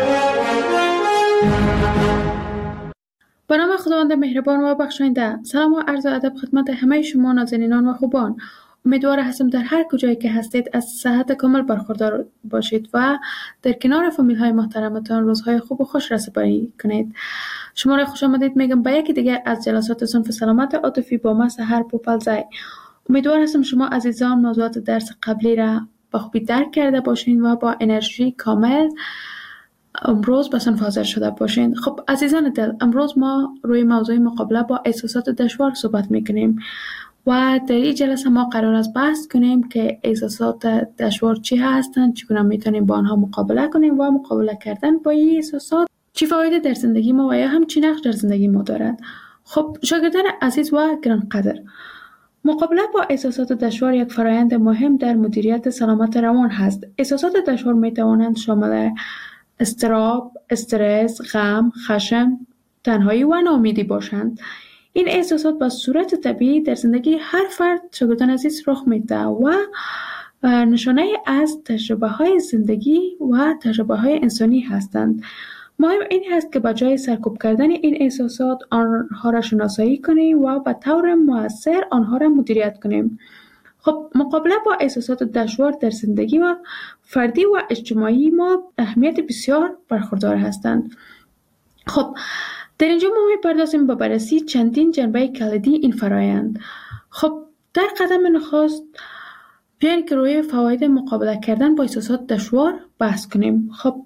به نام خداوند مهربان و بخشاینده، سلام و عرض ادب خدمت همه شما نازنینان و خوبان. امیدوار هستم در هر کجایی که هستید از صحت کامل برخوردار باشید و در کنار فامیل های محترمتان روزهای خوب و خوش را سپری کنید. شما را خوش آمدید میگم به یکی دیگر از جلسات صنف سلامت عاطفی با من سحر پوپلزی. امیدوار هستم شما عزیزان موضوعات درس قبلی را با خوبی درک کرده باشین و با انرژی کامل امروز به صنف حاضر شده باشین. خب عزیزان دل، امروز ما روی موضوع مقابله با احساسات دشوار صحبت میکنیم و در این جلسه ما قرار است بحث کنیم که احساسات دشوار چی هستند، چگونه میتونیم با آنها مقابله کنیم و مقابله کردن با این احساسات چی فایده در زندگی ما و یا هم چی نقش در زندگی ما دارد. خب شاگردان عزیز و گرانقدر، مقابله با احساسات دشوار یک فرایند مهم در مدیریت سلامت روان هست. احساسات دشوار می توانند شامل اضطراب، استرس، غم، خشم، تنهایی و ناامیدی باشند. این احساسات به صورت طبیعی در زندگی هر فرد شاگردان عزیز رخ میده و نشانه از تجربه های زندگی و تجربه های انسانی هستند. مهم این هست که بجای سرکوب کردن این احساسات آنها را شناسایی کنیم و به طور مؤثر آنها را مدیریت کنیم. خب مقابله با احساسات دشوار در زندگی و فردی و اجتماعی ما اهمیت بسیار برخوردار هستند. خب در اینجا ما می‌پردازیم به بررسی چندین جنبه کلیدی این فرایند. خب در قدم نخست بیاین که روی فواید مقابله کردن با احساسات دشوار بحث کنیم. خب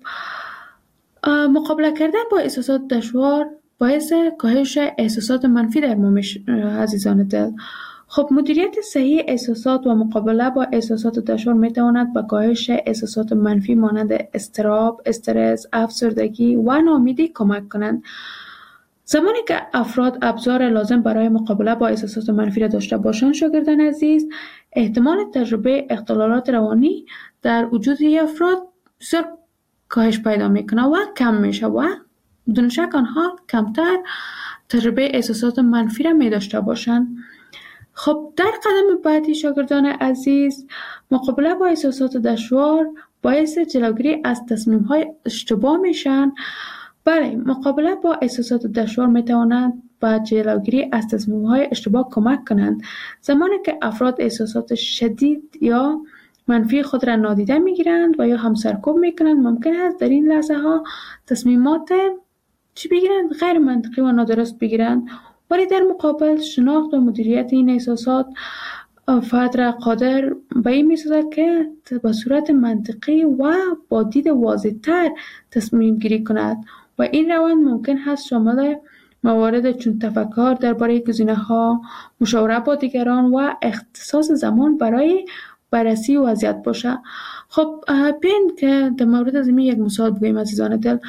مقابله کردن با احساسات دشوار باعث کاهش احساسات منفی در ما میشه عزیزان دل. خب مدیریت صحیح احساسات و مقابله با احساسات دشوار میتواند به کاهش احساسات منفی مانند اضطراب، استرس، افسردگی و ناامیدی کمک کنند. زمانی که افراد ابزار لازم برای مقابله با احساسات منفی را داشته باشند شاگردان عزیز، احتمال تجربه اختلالات روانی در وجود افراد بسیار کاهش پیدا میکنه و کم میشه و بدون شک آنها کمتر تجربه احساسات منفی را می داشته باشند. خب در قدم بعدی شاگردان عزیز، مقابله با احساسات دشوار باعث جلوگیری از تصمیم های اشتباه میشن. بله، مقابله با احساسات دشوار میتوانند با جلوگیری از تصمیم های اشتباه کمک کنند. زمانی که افراد احساسات شدید یا منفی خود را نادیده میگیرند و یا هم سرکوب میکنند، ممکن است در این لحظه ها تصمیمات چی بگیرند؟ غیر منطقی و نادرست بگیرند. ولی در مقابل شناخت و مدیریت این احساسات فرد را قادر به این می‌سازد که به صورت منطقی و با دید واضح‌تر تصمیم گیری کند و این روند ممکن هست شامل موارد چون تفکر درباره گزینه‌ها، مشاوره با دیگران و اختصاص زمان برای بررسی وضعیت باشه. خب بیاین که در مورد زمین یک مثال بگوییم عزیزان دل.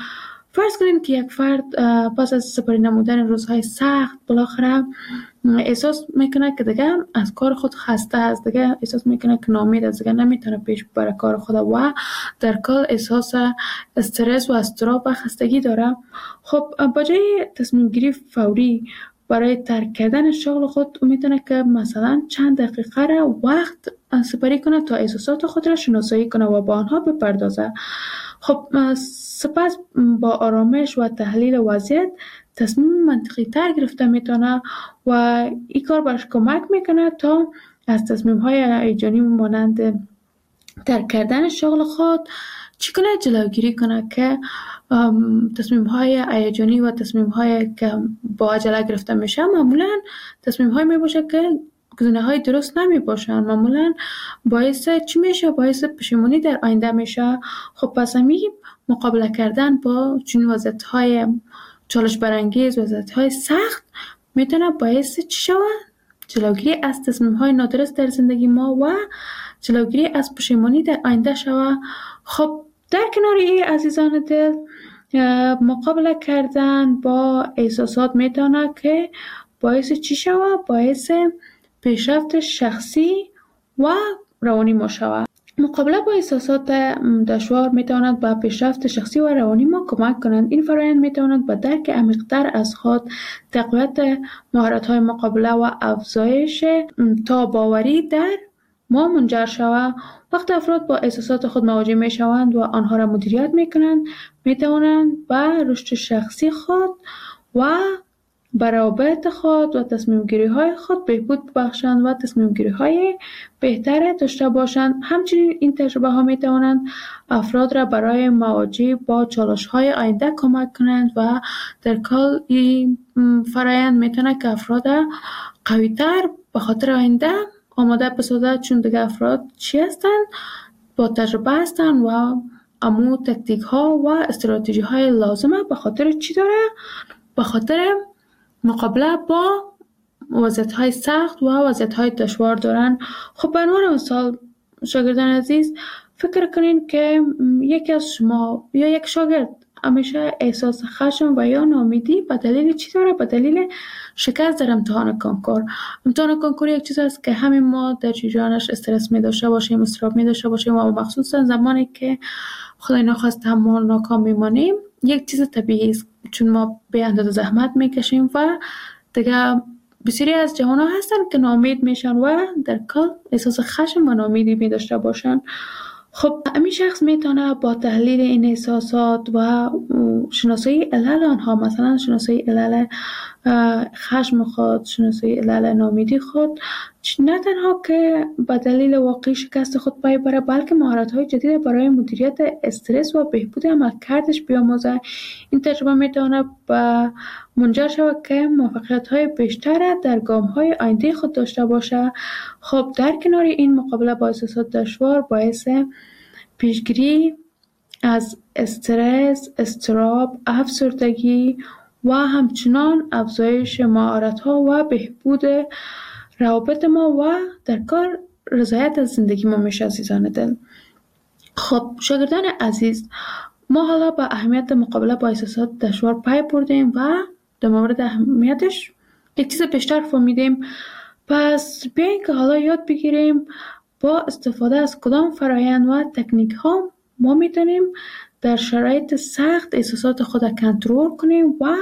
فرض کنیم که یک فرد پس از سپری نمودن روزهای سخت بالاخره احساس میکنه که دیگه از کار خود خسته است، دیگه احساس میکنه که ناامید است، دیگه نمیتونه پیش ببره کار خود و در کل احساس استرس و اضطراب و خستگی داره. خب با جای تصمیم گیری فوری برای ترک کردن شغل خود میتونه که مثلا چند دقیقه را وقت سپری کنه تا احساسات خود را شناسایی کنه و با آنها بپردازه. خب سپس با آرامش و تحلیل وضعیت تصمیم منطقی تر گرفته میتونه و این کار برش کمک میکنه تا از تصمیم های هیجانی مانند ترک کردن شغل خود چی کنه جلوگیری کنه که تصمیم های هیجانی و تصمیم های که با عجله گرفته میشه معمولا تصمیم های میباشه که گزینه های درست نمی باشن، معمولا باعث چی میشه؟ باعث پشیمانی در آینده میشه. خب پس همی مقابله کردن با چون وضعیت های چالش برانگیز، وضعیت های سخت میتونه باعث چی شود؟ جلوگیری از تصمیم های نادرست در زندگی ما و جلوگیری از پشیمانی در آینده شود. خب در کنار این عزیزان دل مقابله کردن با احساسات میتونه که باعث چی شود؟ باعث پیشرفت شخصی و روانی ما شود. مقابله با احساسات دشوار میتواند به پیشرفت شخصی و روانی ما کمک کنند. این فرآیند میتواند به درک عمیق‌تر از خود، تقویت مهارت‌های مقابله و افزایش تاب‌آوری در ما منجر شود. وقتی افراد با احساسات خود مواجه میشوند و آنها را مدیریت میکنند، میتوانند به رشد شخصی خود و به روابط خود و تصمیم گیری های خود بهبود بخشند و تصمیم گیری های بهتر داشته باشند. همچنین این تجربه ها می توانند افراد را برای مواجهه با چالش های آینده کمک کنند و در کل این فرآیند می تواند که افراد قوی تر به خاطر آینده آماده بسازد، چون دیگه افراد چی هستند؟ با تجربه هستند و امو تکتیک ها و استراتژی های لازمه به خاطر چی داره؟ به خاطر مقابله با وضعیت های سخت و وضعیت های دشوار دارن. خب به عنوان مثال شاگردان عزیز فکر کنین که یکی از شما یا یک شاگرد همیشه احساس خشم و یا ناامیدی به دلیل چی داره؟ به دلیل شکست در امتحان کنکور. امتحان کنکور یک چیز است که همین ما در جریانش استرس می داشته باشیم، اضطراب می داشته باشیم و مخصوصا زمانی که خدای نخواست ما ناکام میمانیم یک چیز طبیعی است، چون ما به اندازه زحمت میکشیم و دیگه بسیاری از جوان ها هستن که ناامید میشن و در کل احساس خشم و ناامیدی می داشته باشن. خب همین شخص میتونه با تحلیل این احساسات و شناسایی علل آنها، مثلا شناسایی علل خشم خود، شناسایی علل ناامیدی خود، نه تنها که به دلیل واقعی شکست خود پای بره بلکه مهارت‌های جدید برای مدیریت استرس و بهبود عملکردش بیاموزه. این تجربه میتونه به منجر شود که موفقیت‌های بیشتر در گام‌های آینده خود داشته باشه. خب در کنار این مقابله با احساسات دشوار باعث پیشگیری از استرس، اضطراب، افسردگی و همچنان افزایش مهارت‌ها و بهبود روابط ما و در کار رضایت از زندگی ما میشه عزیزان دل. خب شاگردان عزیز، ما حالا با اهمیت مقابله با احساسات دشوار پی بردیم و در مورد اهمیتش یک چیز بیشتر فهمیدیم. پس بیایید که حالا یاد بگیریم با استفاده از کدام فرآیند و تکنیک ها ما میتونیم در شرایط سخت احساسات خود کنترل کنیم و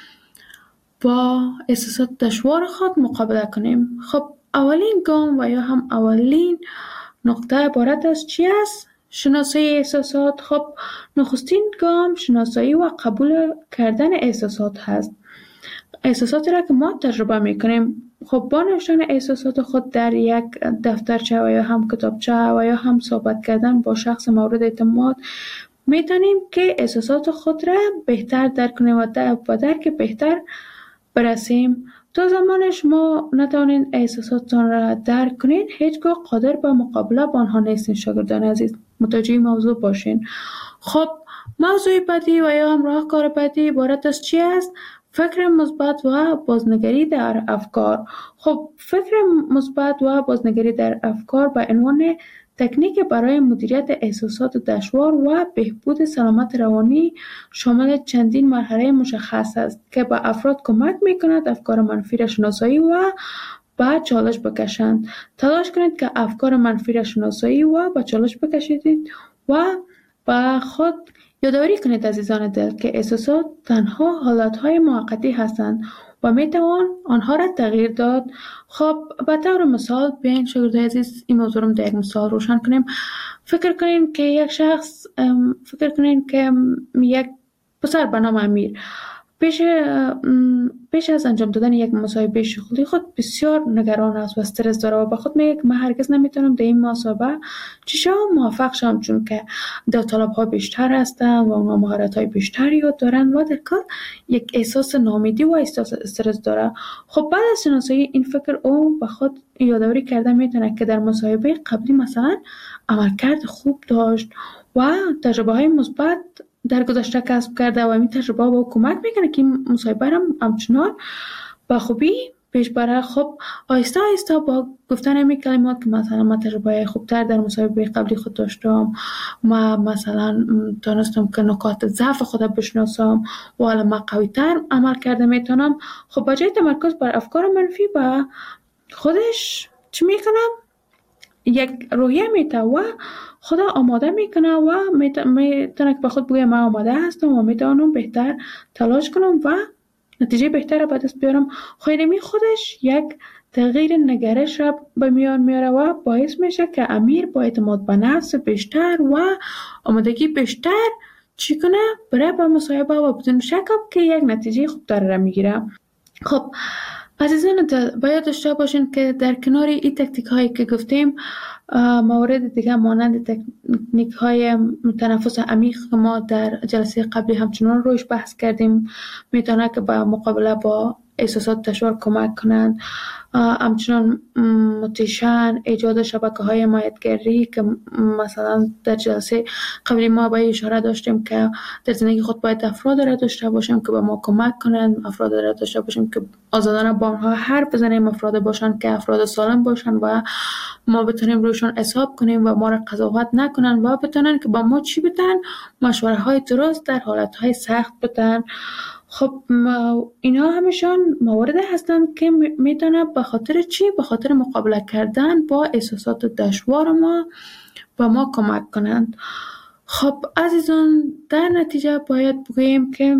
با احساسات دشوار خود مقابله کنیم. خب اولین گام و یا هم اولین نقطه عبارت از چی است؟ شناسایی احساسات. خب نخستین گام شناسایی و قبول کردن احساسات هست. احساساتی را که ما تجربه میکنیم، خب با نوشتن احساسات خود در یک دفترچه و یا هم کتابچه و یا هم صحبت کردن با شخص مورد اعتماد میتونیم که احساسات خود را بهتر درک کنیم و به درک بهتر برسیم. تا زمان شما نتوانید احساساتتان را درک کنید هیچگاه قادر به مقابله با آنها نیستین. شاگردان عزیز متوجه موضوع باشین. خب موضوع بعدی و یا هم راهکار بعدی عبارت از چی است؟ فکر مثبت و بازنگری در افکار. خب فکر مثبت و بازنگری در افکار به عنوان تکنیک برای مدیریت احساسات دشوار و بهبود سلامت روانی شامل چندین مرحله مشخص است که به افراد کمک می‌کند افکار منفی را شناسایی و به چالش بکشند. تلاش کنید که افکار منفی را شناسایی و به چالش بکشید و به خود یادآوری کنید عزیزان دل که احساسات تنها حالتهای موقتی هستند و می توان آنها را تغییر داد. خب به طور مثال بیاین شاگردای عزیز این موضوع رو در یک مثال روشن کنیم. فکر کنین که یک شخص فکر کنین که یک پسر به نام امیر پیش پیش از انجام دادن یک مصاحبه شغلی خود بسیار نگران است و استرس داره و به خود میگه که من هرگز نمیتونم در این مصاحبه چشم موفق شم، چون که داوطلب‌ها بیشتر هستن و اونها مهارت‌های بیشتری یاد دارن و در کار یک احساس ناامیدی و احساس استرس داره. خب بعد از شناسایی این فکر او به خود یادآوری کرده میتونه که در مصاحبه قبلی مثلا عملکرد خوب داشت و تجربه‌های مثبت در گذشته کسب کرده و این تجربه با کمک میکنه که مصاحبه را همچنان با خوبی پیش بره. خب آهسته آهسته با گفتن همین کلمات که مثلا من تجربه خوبتر در مصاحبه قبلی خود داشتم، ما مثلا تونستم که نکات ضعف خودم بشناسم و حالا من قوی‌تر عمل کرده میتونم. خب بجای تمرکز بر افکار منفی با خودش چی میکنم؟ یک روحیه میته و خدا آماده میکنه و میتونه که به خود بگه من آماده هستم و میتونم بهتر تلاش کنم و نتیجه بهتر به دست بیارم. خیلی خودش یک تغییر نگرش را به میان میاره و باعث میشه که امیر با اعتماد به نفس بیشتر و آمادگی بیشتر چی کنه برای با مصاحبه و بدون شک که یک نتیجه خوبتر را میگیره. خب عزیزان باید داشته باشین که در کنار این تکنیک هایی که گفتیم موارد دیگه مانند تکنیک های تنفس عمیق که ما در جلسه قبلی همچنان روش بحث کردیم میتونه که با مقابله با احساسات دشوار کمک کنند. همچنان موتیشن، ایجاد شبکه های حمایتگری که مثلا در جلسه قبلی ما با اشاره داشتیم که در زندگی خود باید افراد را داشته باشیم که به ما کمک کنند، افراد را داشته باشیم که آزادانه با آنها حرف بزنیم، افراد باشند که افراد سالم باشند و ما بتونیم روشون حساب کنیم و ما را قضاوت نکنن و بتونن که با ما چی بدن، مشوره های درست در حالت های سخت بدن. خب اینا همشان موارد هستند که میتونه به خاطر چی؟ به خاطر مقابله کردن با احساسات دشوار ما با ما کمک کنند. خب عزیزان در نتیجه باید بگوییم که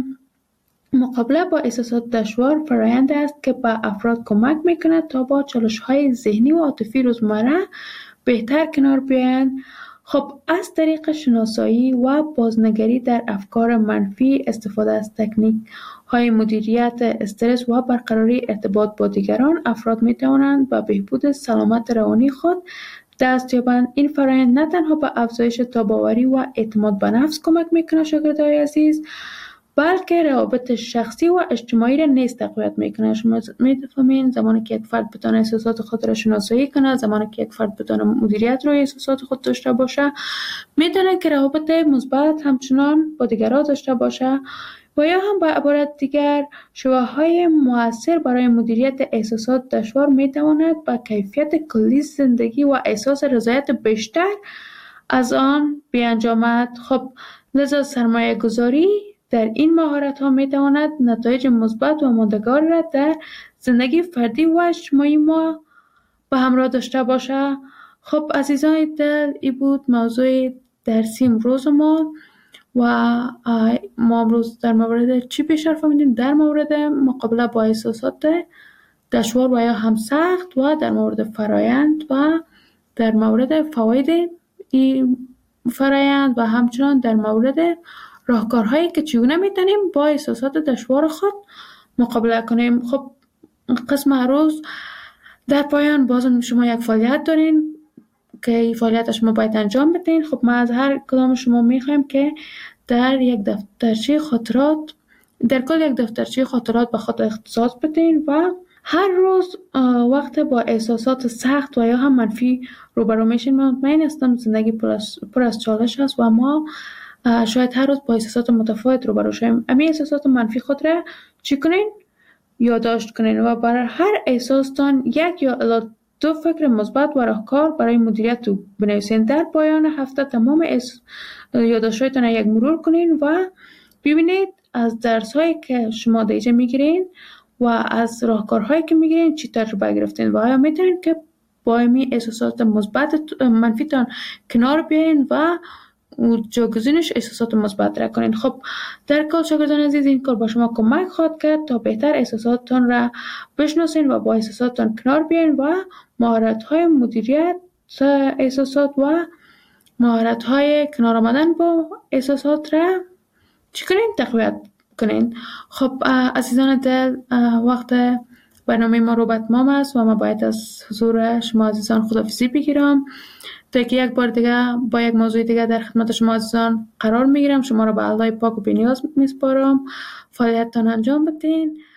مقابله با احساسات دشوار فرآیند است که به افراد کمک میکنه تا با چالش‌های ذهنی و عاطفی روزمره بهتر کنار بیایند. خب از طریق شناسایی و بازنگری در افکار منفی، استفاده از تکنیک های مدیریت استرس و برقراری ارتباط با دیگران، افراد می توانند به بهبود سلامت روانی خود دست یابند. این فرآیند نه تنها به افزایش تاب‌آوری و اعتماد به نفس کمک میکنه شاگردای عزیز، بلکه روابط شخصی و اجتماعی را نیز تقویت میکنه. شما میفهمین زمانی که یک فرد بتونه احساسات خود را شناسایی کنه، زمانی که یک فرد بتونه مدیریت روی احساسات خود داشته باشه، میتونه که روابط مثبت همچنان با دیگران داشته باشه و یا هم به عبارت دیگر شواهدهای مؤثر برای مدیریت احساسات دشوار میتواند به کیفیت کلی زندگی و احساس رضایت بیشتر از آن بیانجامد. خب لذا سرمایه گذاری در این مهارت ها می تواند نتایج مثبت و ماندگار را در زندگی فردی و اجتماعی ما به همراه داشته باشه. خب عزیزان دل، این بود موضوع درسی امروز ما و ما امروز در مورد چی بیشتر فهمیدیم؟ در مورد مقابله با احساسات دشوار و یا هم سخت و در مورد فرایند و در مورد فواید این فرایند و همچنان در مورد راهکارهایی که چگونه میتونیم با احساسات دشوار خود مقابله کنیم. خب قسم روز در پایان بازم شما یک فعالیت دارین که این فعالیت شما باید انجام بدین. خب ما از هر کدام شما میخوایم که در یک دفترچه خاطرات در کل یک دفترچه خاطرات به خود اختصاص بدین و هر روز وقت با احساسات سخت و یا هم منفی روبرو میشین. من مطمئن هستم زندگی پر از, پر از چالش است و ما شاید هر روز با احساسات متفاوت روبرو شویم. امی احساسات منفی خود را چی کنین؟ یادداشت کنین و برای هر احساستان یک یا دو فکر مثبت و راهکار برای مدیریت او بنویسین. در پایان هفته تمام یادداشت‌هایتان یک مرور کنین و ببینید از درس‌هایی که شما دیجا میگیرین و از راهکارهایی که میگیرین چی تجربه گرفتین و آیا میتونین که با این احساسات مثبت منفیتان کنار بیاین و جاگزینش احساسات مثبت را کنین. خب در کل شاگردان عزیز، این کار با شما کمک خواهد کرد تا بهتر احساساتتان را بشناسین و با احساساتتان کنار بیاین و مهارت‌های مدیریت احساسات و مهارت‌های کنار آمدن با احساسات را چی کنین؟ تقویت کنین. خب عزیزان دل، وقت برنامه ما رو به اتمام است و ما باید از حضور شما عزیزان خداحافظی بگیرم تا که یک بار دیگه با یک موضوع دیگه در خدمت شما عزیزان قرار میگیرم. شما رو به الله پاک و بی‌نیاز میسپارم. فعالیتتان انجام بدین.